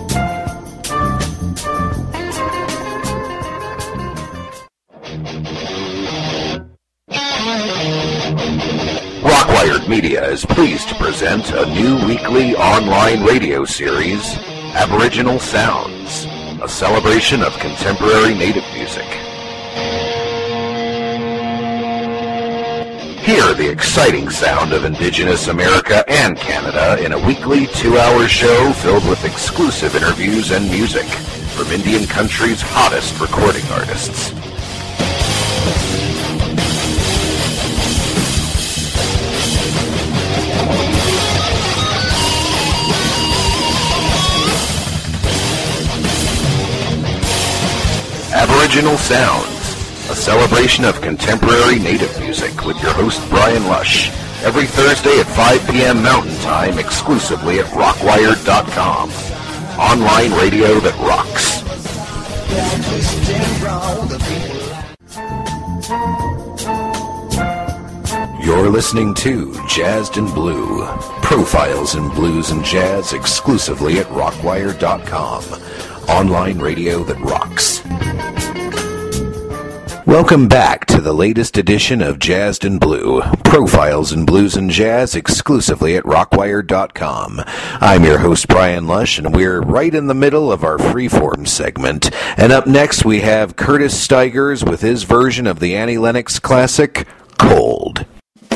S1: Rockwired Media is pleased to present a new weekly online radio series, Aboriginal Sounds, a celebration of contemporary native music. Hear the exciting sound of Indigenous America and Canada in a weekly two-hour show filled with exclusive interviews and music from Indian country's hottest recording artists. Aboriginal Sounds, a celebration of contemporary native music with your host Brian Lush, every Thursday at five p.m. Mountain Time, exclusively at rockwire dot com. Online radio that rocks. You're listening to Jazzed and Blue, profiles in blues and jazz exclusively at rockwire dot com. Online radio that rocks. Welcome back to the latest edition of Jazzed and Blue, profiles in blues and jazz exclusively at rockwire dot com. I'm your host Brian Lush, and we're right in the middle of our freeform segment. And up next we have Curtis Stigers with his version of the Annie Lennox classic, Cold.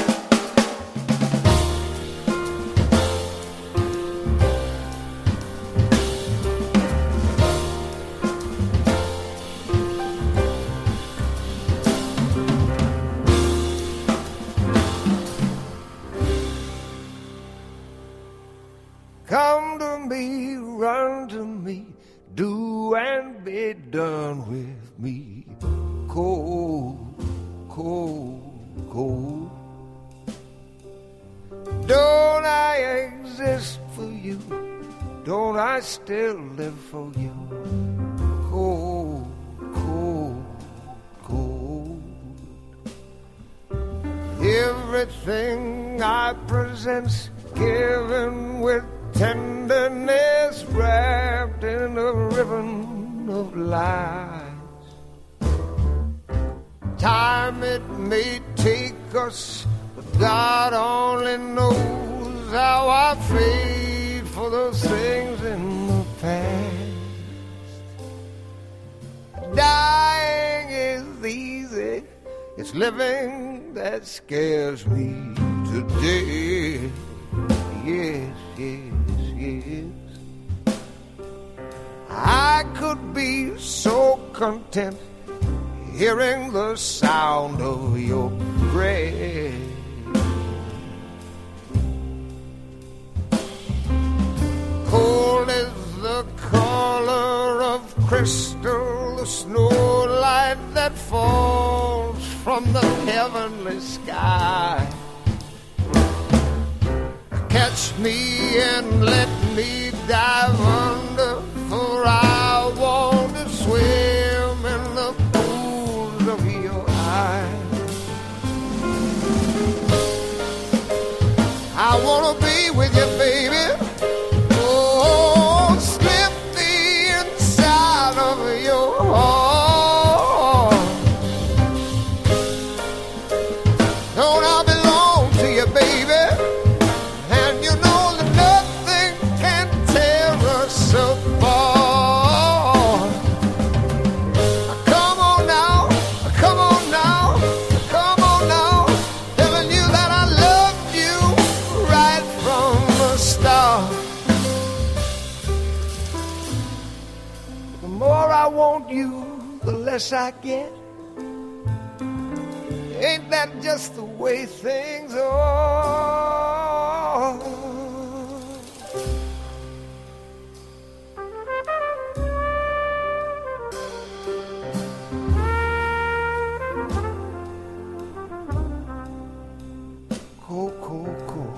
S9: Come to me, run to me, do and be done with me. Cold, cold, cold. Don't I exist for you? Don't I still live for you? Cold, cold, cold. Everything I present's given with tenderness, wrapped in a ribbon of lies. Time it may take us, but God only knows how I fade for those things in the past. Dying is easy, it's living that scares me today. Yes, yes, yes. I could be so content hearing the sound of your breath. Cold is the color of crystal, the snow light that falls from the heavenly sky. Catch me and let me dive under, for I want to swim in the pools of your eyes. I want to be with you, baby. Oh, slip the inside of your heart. Don't I belong to you, baby? I want you, the less I get. Ain't that just the way things are? Cool, cool, cool.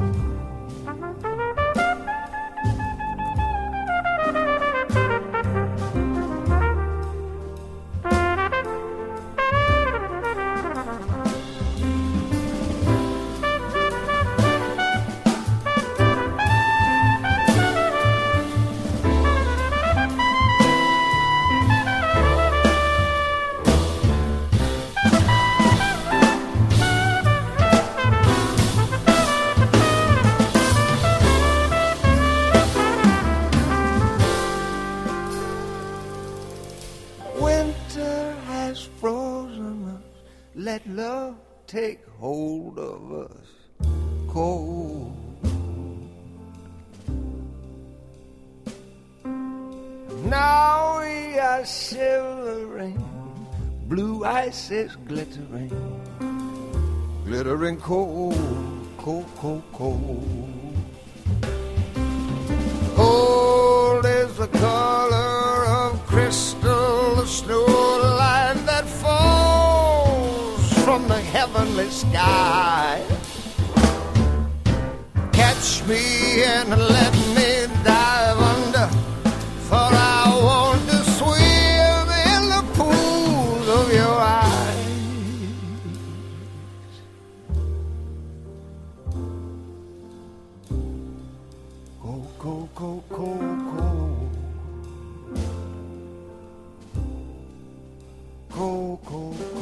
S9: Let love take hold of us, cold. Now we are shivering, blue ice is glittering, glittering cold, cold, cold, cold. Cold is the color of crystal, the snow light from the heavenly sky. Catch me and let me dive under, for I want to swim in the pools of your eyes. Go, go, go, go, go. Go, go, go.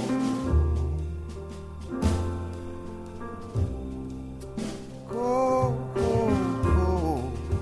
S9: Go, go, go.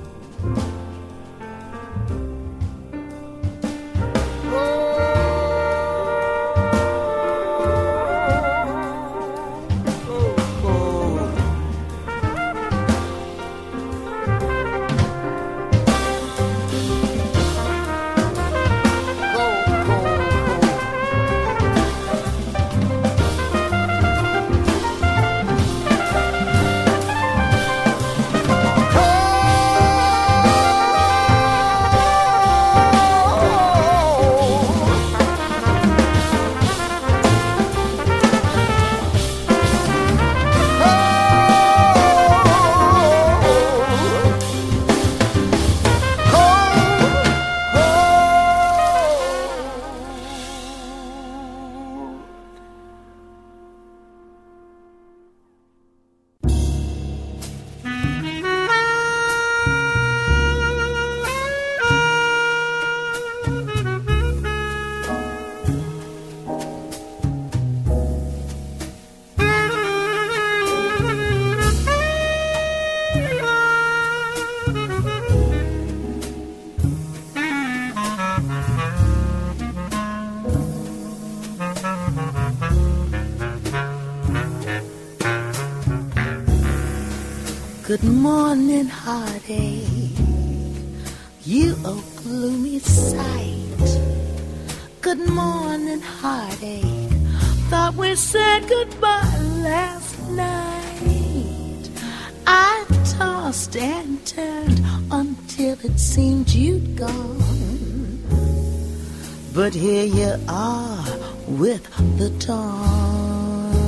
S2: Good morning, heartache. You a gloomy sight. Good morning, heartache. Thought we said goodbye last night. I tossed and turned until it seemed you'd gone. But here you are with the dawn.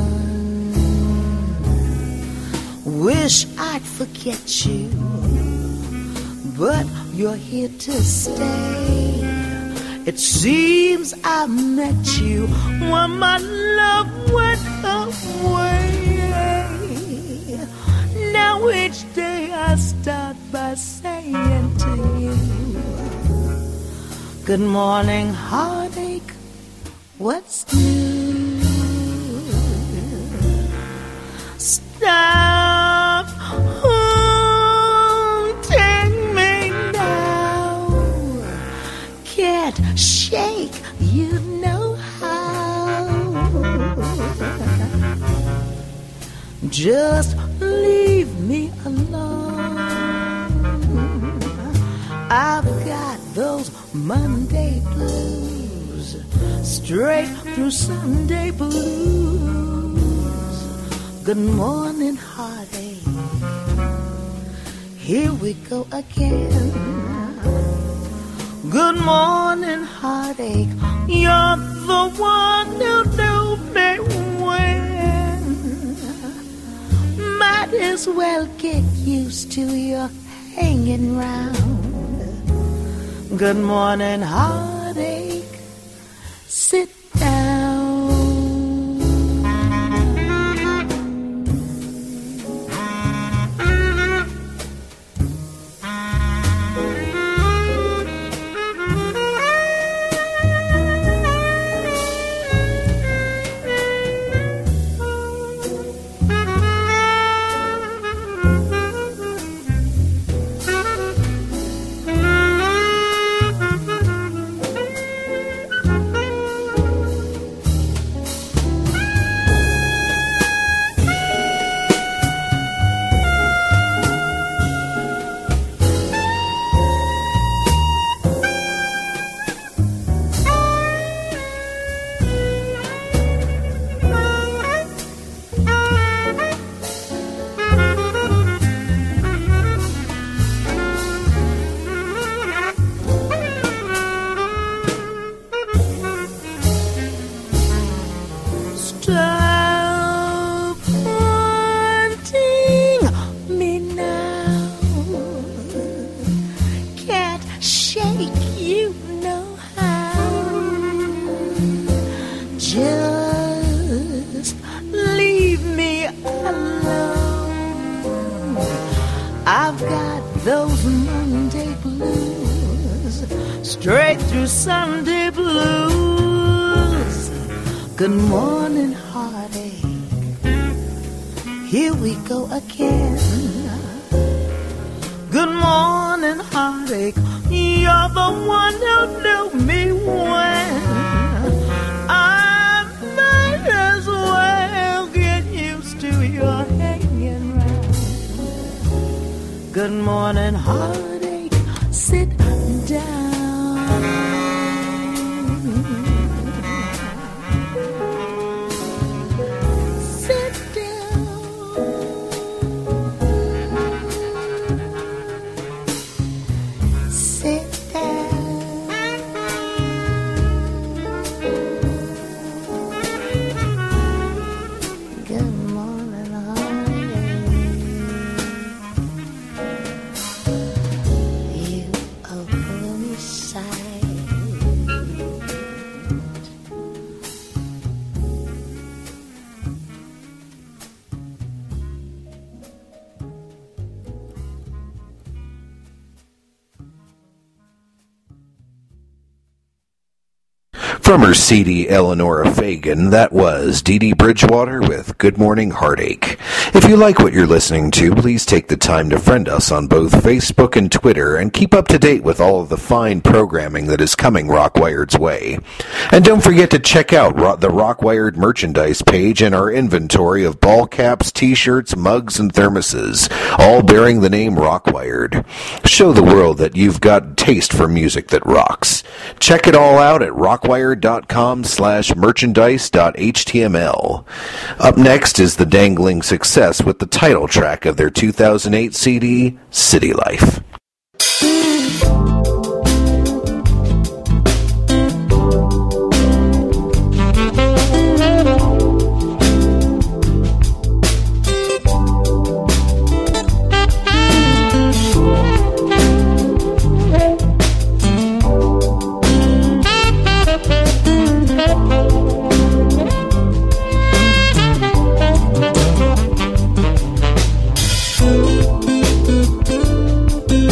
S2: Wish I'd forget you, but you're here to stay. It seems I met you when my love went away. Now each day I start by saying to you, good morning, heartache, what's new? Stop haunting me now. Can't shake, you know how. Just leave me alone. I've got those Monday blues, straight through Sunday blues. Good morning, heartache. Here we go again. Good morning, heartache. You're the one who knew me when. Might as well get used to your hanging round. Good morning, heartache. Sit down. those Monday blues, straight through Sunday blues. Good morning, heartache. Here we go again. Good morning, heartache. You're the one who knew me when. I might as well get used to your hanging round. Good morning, heartache. Sit down. Sit down. Sit down. Good morning, heartache. You open me sight.
S1: From her C D Eleanora Fagan, that was Dee Dee Bridgewater with Good Morning Heartache. If you like what you're listening to, please take the time to friend us on both Facebook and Twitter and keep up to date with all of the fine programming that is coming Rockwired's way. And don't forget to check out Ro- the Rockwired merchandise page and our inventory of ball caps, t-shirts, mugs, and thermoses, all bearing the name Rockwired. Show the world that you've got taste for music that rocks. Check it all out at rockwired.com slash merchandise.html. Up next is the Dangling Success with the title track of their two thousand eight C D, City Life.
S2: Thank you.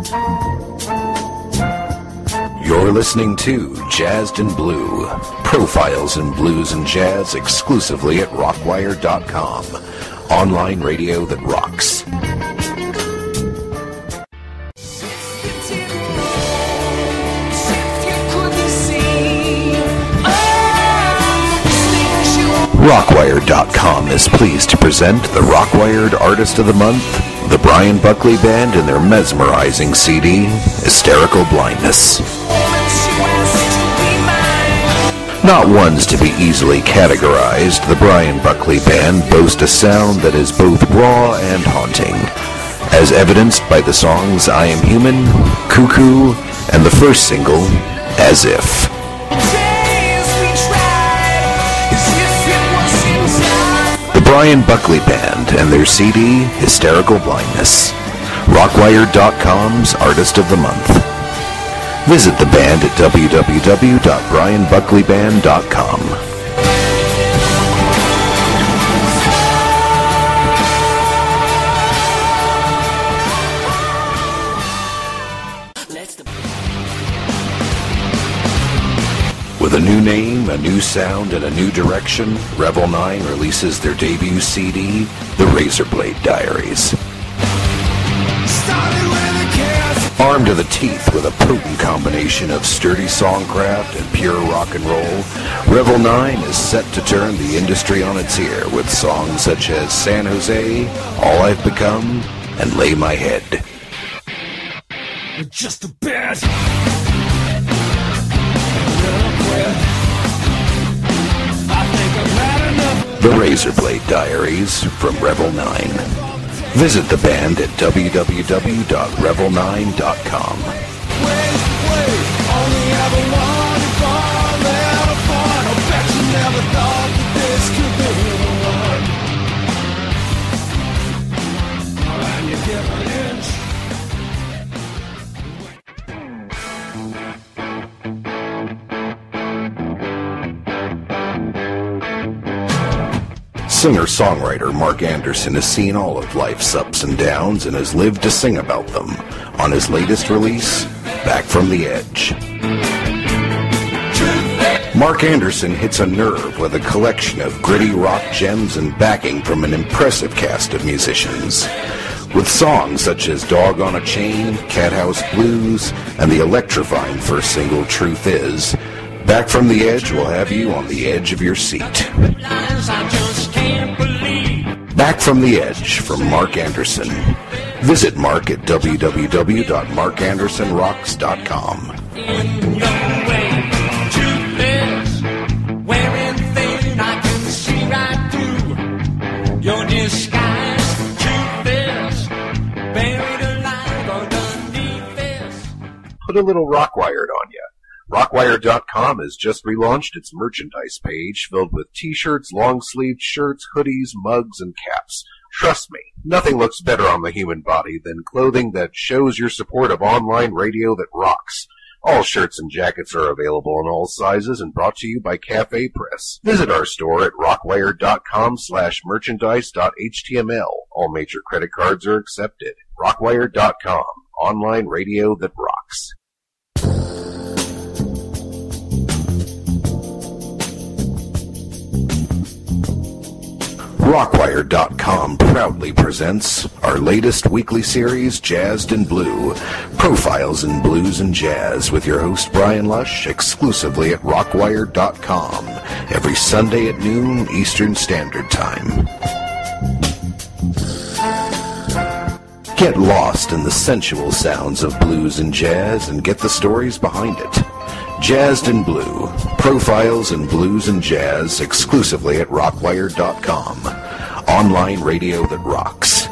S1: You're listening to Jazzed in Blue, profiles in blues and jazz exclusively at rockwire dot com. Online radio that rocks. Rockwire dot com is pleased to present the Rockwired Artist of the Month, the Brian Buckley Band, and their mesmerizing C D, Hysterical Blindness. Not ones to be easily categorized, the Brian Buckley Band boast a sound that is both raw and haunting, as evidenced by the songs I Am Human, Cuckoo, and the first single, As If. The Brian Buckley Band and their C D, Hysterical Blindness. Rockwire dot com's Artist of the Month. Visit the band at w w w dot brian buckley band dot com. With a new name, a new sound, and a new direction, Revel nine releases their debut C D, The Razorblade Diaries. Armed to the teeth with a potent combination of sturdy songcraft and pure rock and roll, Revel nine is set to turn the industry on its ear with songs such as San Jose, All I've Become, and Lay My Head.
S2: Just a bit.
S1: The Razorblade Diaries from Revel nine. Visit the band at w w w dot revel nine dot com. Singer-songwriter Mark Anderson has seen all of life's ups and downs and has lived to sing about them on his latest release, Back from the Edge. Mark Anderson hits a nerve with a collection of gritty rock gems and backing from an impressive cast of musicians. With songs such as Dog on a Chain, Cathouse Blues, and the electrifying first single, Truth Is, Back from the Edge will have you on the edge of your seat. Back from the Edge from Mark Anderson. Visit Mark at w w w dot mark anderson rocks dot com. Put a little Rockwire on ya. Rockwire dot com has just relaunched its merchandise page filled with t-shirts, long-sleeved shirts, hoodies, mugs, and caps. Trust me, nothing looks better on the human body than clothing that shows your support of online radio that rocks. All shirts and jackets are available in all sizes and brought to you by Cafe Press. Visit our store at rockwire dot com slash merchandise dot h t m l. All major credit cards are accepted. Rockwire dot com, online radio that rocks. Rockwire dot com proudly presents our latest weekly series, Jazzed in Blue, Profiles in Blues and Jazz, with your host Brian Lush, exclusively at Rockwire dot com, every Sunday at noon Eastern Standard Time. Get lost in the sensual sounds of blues and jazz and get the stories behind it. Jazzed in Blue, Profiles in Blues and Jazz, exclusively at Rockwire dot com. Online radio that rocks.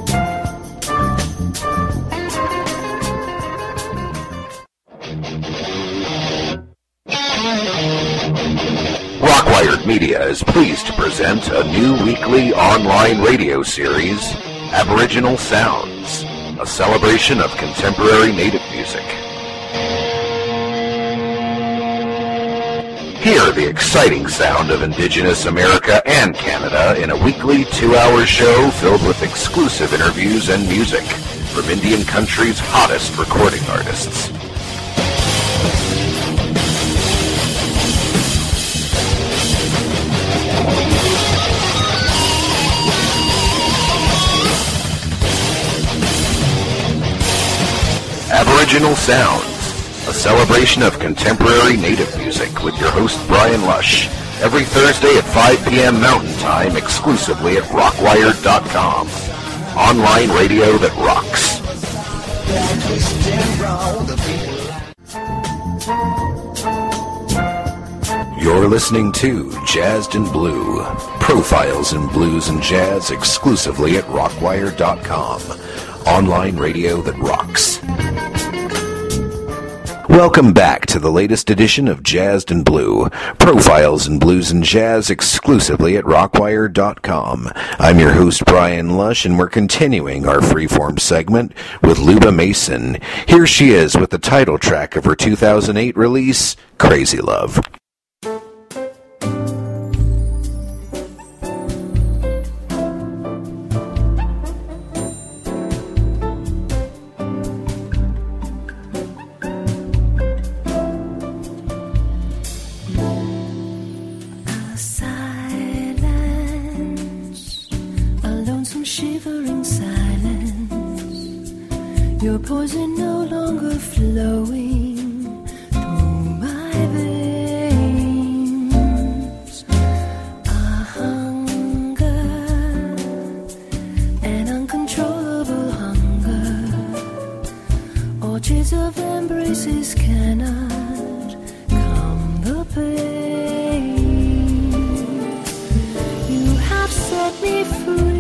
S1: Rockwired Media is pleased to present a new weekly online radio series, Aboriginal Sounds, a celebration of contemporary native music. Hear the exciting sound of Indigenous America and Canada in a weekly two-hour show filled with exclusive interviews and music. from Indian country's hottest recording artists. Aboriginal Sounds, a celebration of contemporary native music with your host Brian Lush, every Thursday at five p.m. Mountain Time exclusively at rockwire dot com. Online radio that rocks. You're listening to Jazzed and Blue, profiles in blues and jazz exclusively at rockwire dot com. Online radio that rocks. Welcome back to the latest edition of Jazzed and Blue, profiles in blues and jazz exclusively at rockwire dot com. I'm your host Brian Lush, and we're continuing our freeform segment with Luba Mason. Here she is with the title track of her two thousand eight release, Crazy Love.
S8: Your poison no longer flowing through my veins. A hunger, an uncontrollable hunger. Orchards of embraces cannot calm the pain. You have set me free.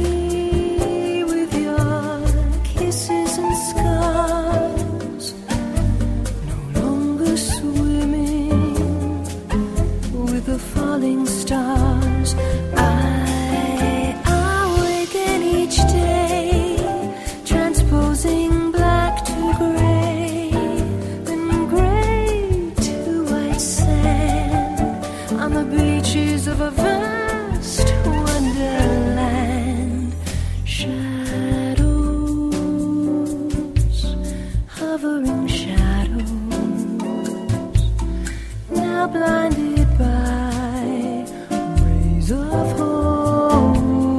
S8: Kisses and scars, no longer swimming with the falling stars. I awaken each day, transposing black to gray, then gray to white sand on the beaches of a vast wonderland. Hovering shadows, now blinded by rays of hope.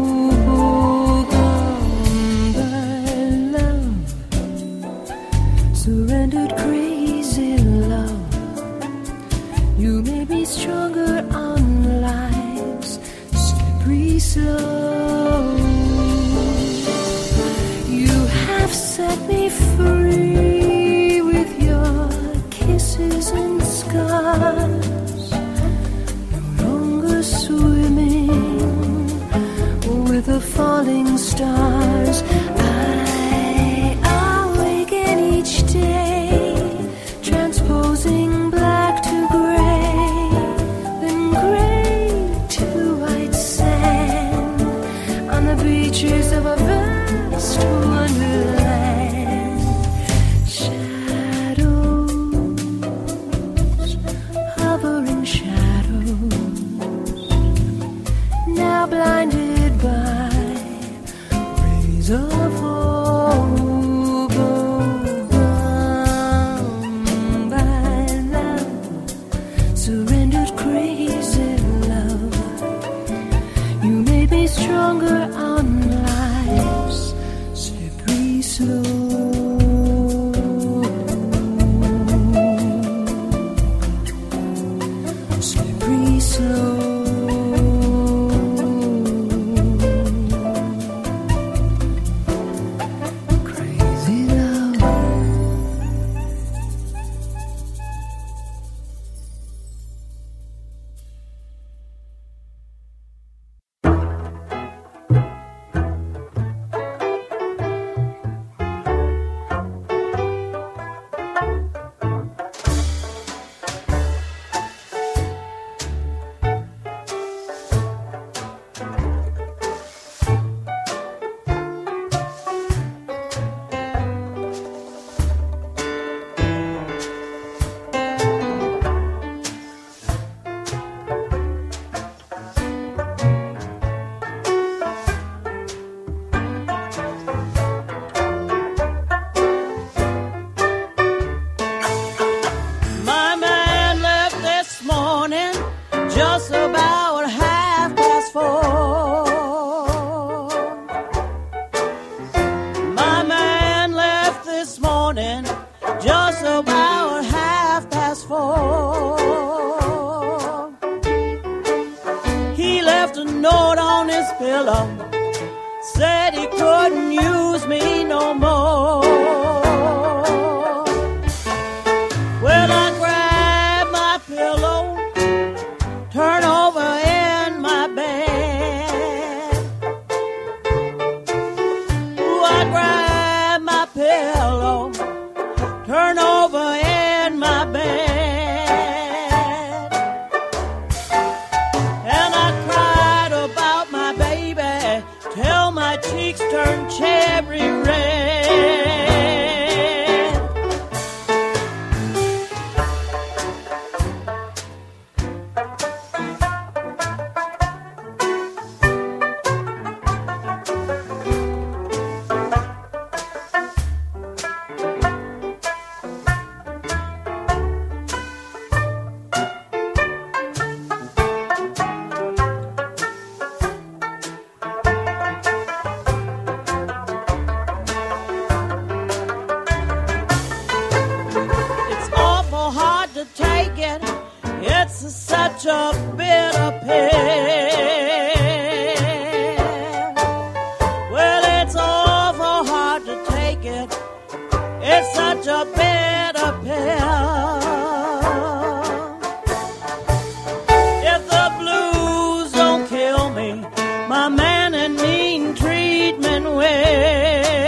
S8: Come by love, surrendered crazy love. You may be stronger on life's slippery slope. You have set me free. Kisses and scars, no longer swimming with the falling stars. I awaken each day, transposing black to gray, then gray to white sand on the beaches of a vast wonderland. Blinded by rays of hope, bound by love, surrendered crazy love. You may be stronger on life's slippery slope, slippery slope.
S2: this morning, just about half past four. He left a note on his pillow, said he couldn't use me no more. Well, I grabbed my pillow, turn over in my bed. Ooh, I grabbed my pillow, turn over in my bed. And I cried about my baby till my cheeks turned cherry red. Such a bitter pill. Well, it's awful hard to take it. It's such a bitter pill. If the blues don't kill me, my man and mean treatment will.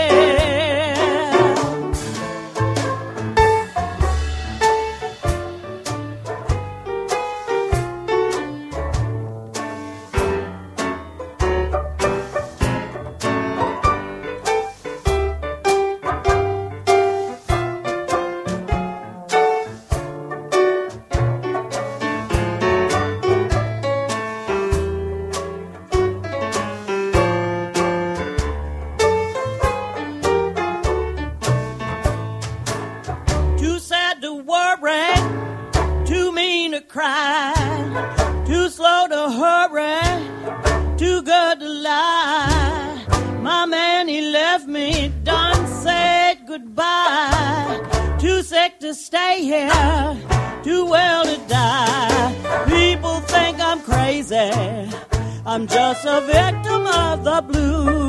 S2: To stay here, too well to die. People think I'm crazy. I'm just a victim of the blues.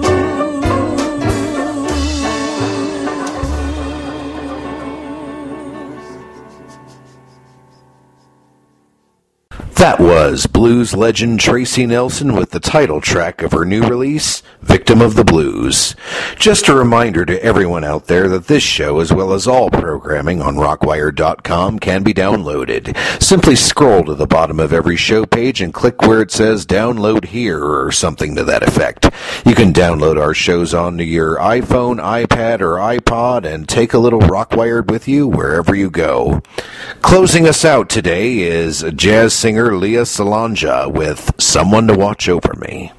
S1: That was blues legend Tracy Nelson with the title track of her new release, Victim of the Blues. Just a reminder to everyone out there that this show, as well as all programming on rockwire dot com, can be downloaded. Simply scroll to the bottom of every show page and click where it says download here or something to that effect. You can download our shows onto your iPhone, iPad, or iPod and take a little Rockwired with you wherever you go. Closing us out today is jazz singer Leah Salonja with Someone to Watch Over Me.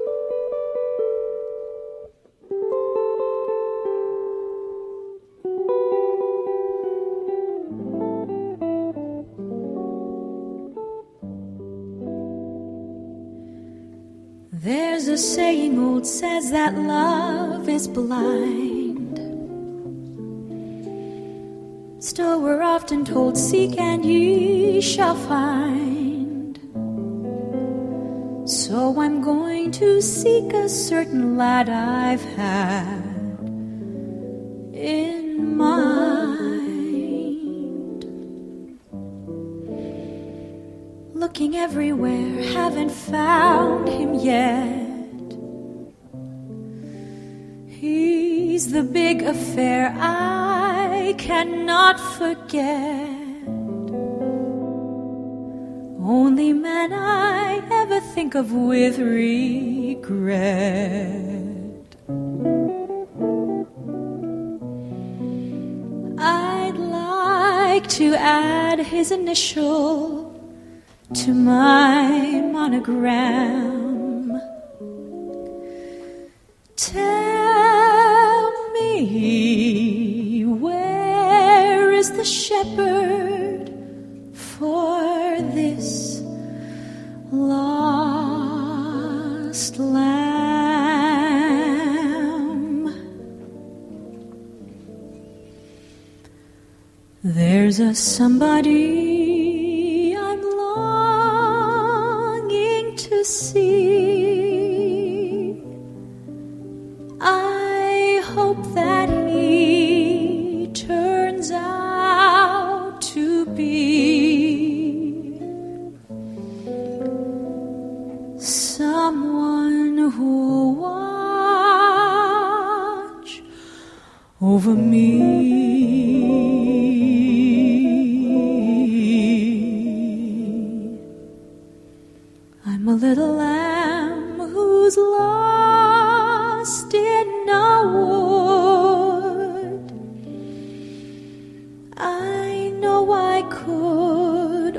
S10: There's a saying old says that love is blind. Still we're often told, seek and ye shall find. So I'm going to seek a certain lad I've had in mind. Looking everywhere, haven't found him yet. He's the big affair I cannot forget. Only man I ever think of with regret. I'd like to add his initial to my monogram. Tell me, where is the shepherd for this lost lamb? There's a somebody I'm longing to see. I hope that he turns out to be someone who'll watch over me. I'm a little lamb who's lost in a wood. I know I could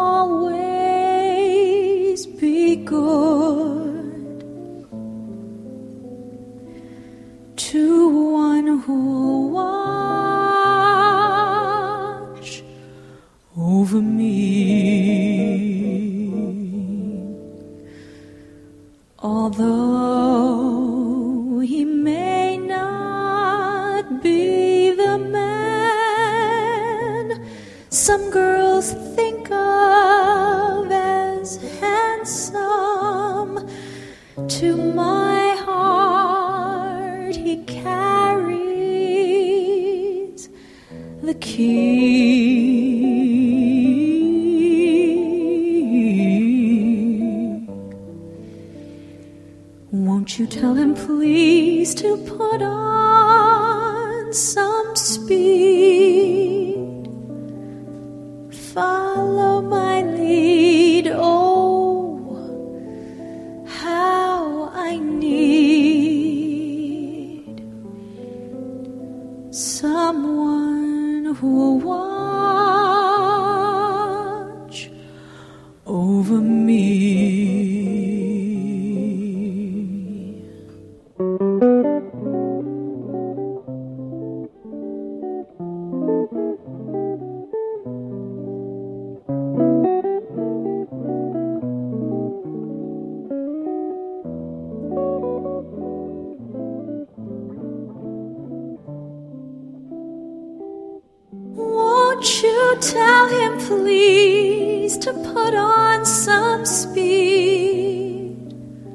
S10: always be good to one who'll watch over me. Although he may not be the man some girls think of as handsome, to my heart he carries the key. Won't you tell him please to put on some speed? Follow my lead, oh, how I need someone who'll watch over me. Won't you tell him please to put on some speed?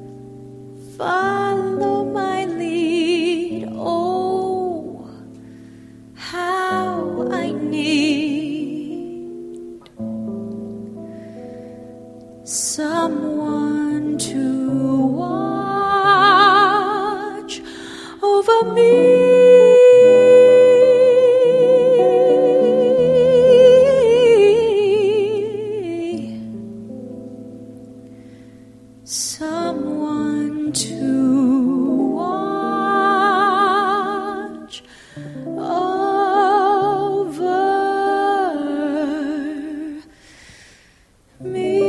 S10: Follow my lead, oh, how I need someone to watch over me. Someone to watch over me.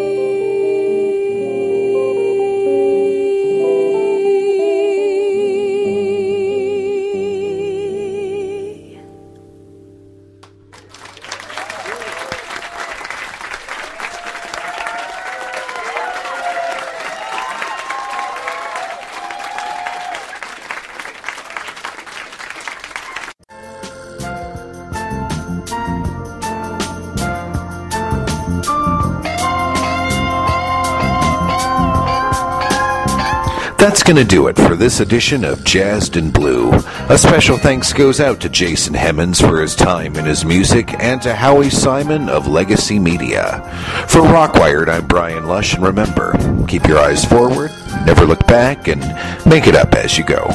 S1: That's going to do it for this edition of Jazzed in Blue. A special thanks goes out to Jason Hemmons for his time and his music, and to Howie Simon of Legacy Media. For Rockwired, I'm Brian Lush, and remember, keep your eyes forward, never look back, and make it up as you go.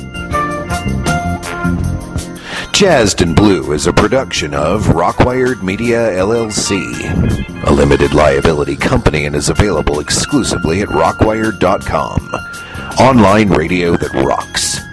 S1: Jazzed in Blue is a production of Rockwired Media, L L C, a limited liability company, and is available exclusively at rockwired dot com. Online radio that rocks.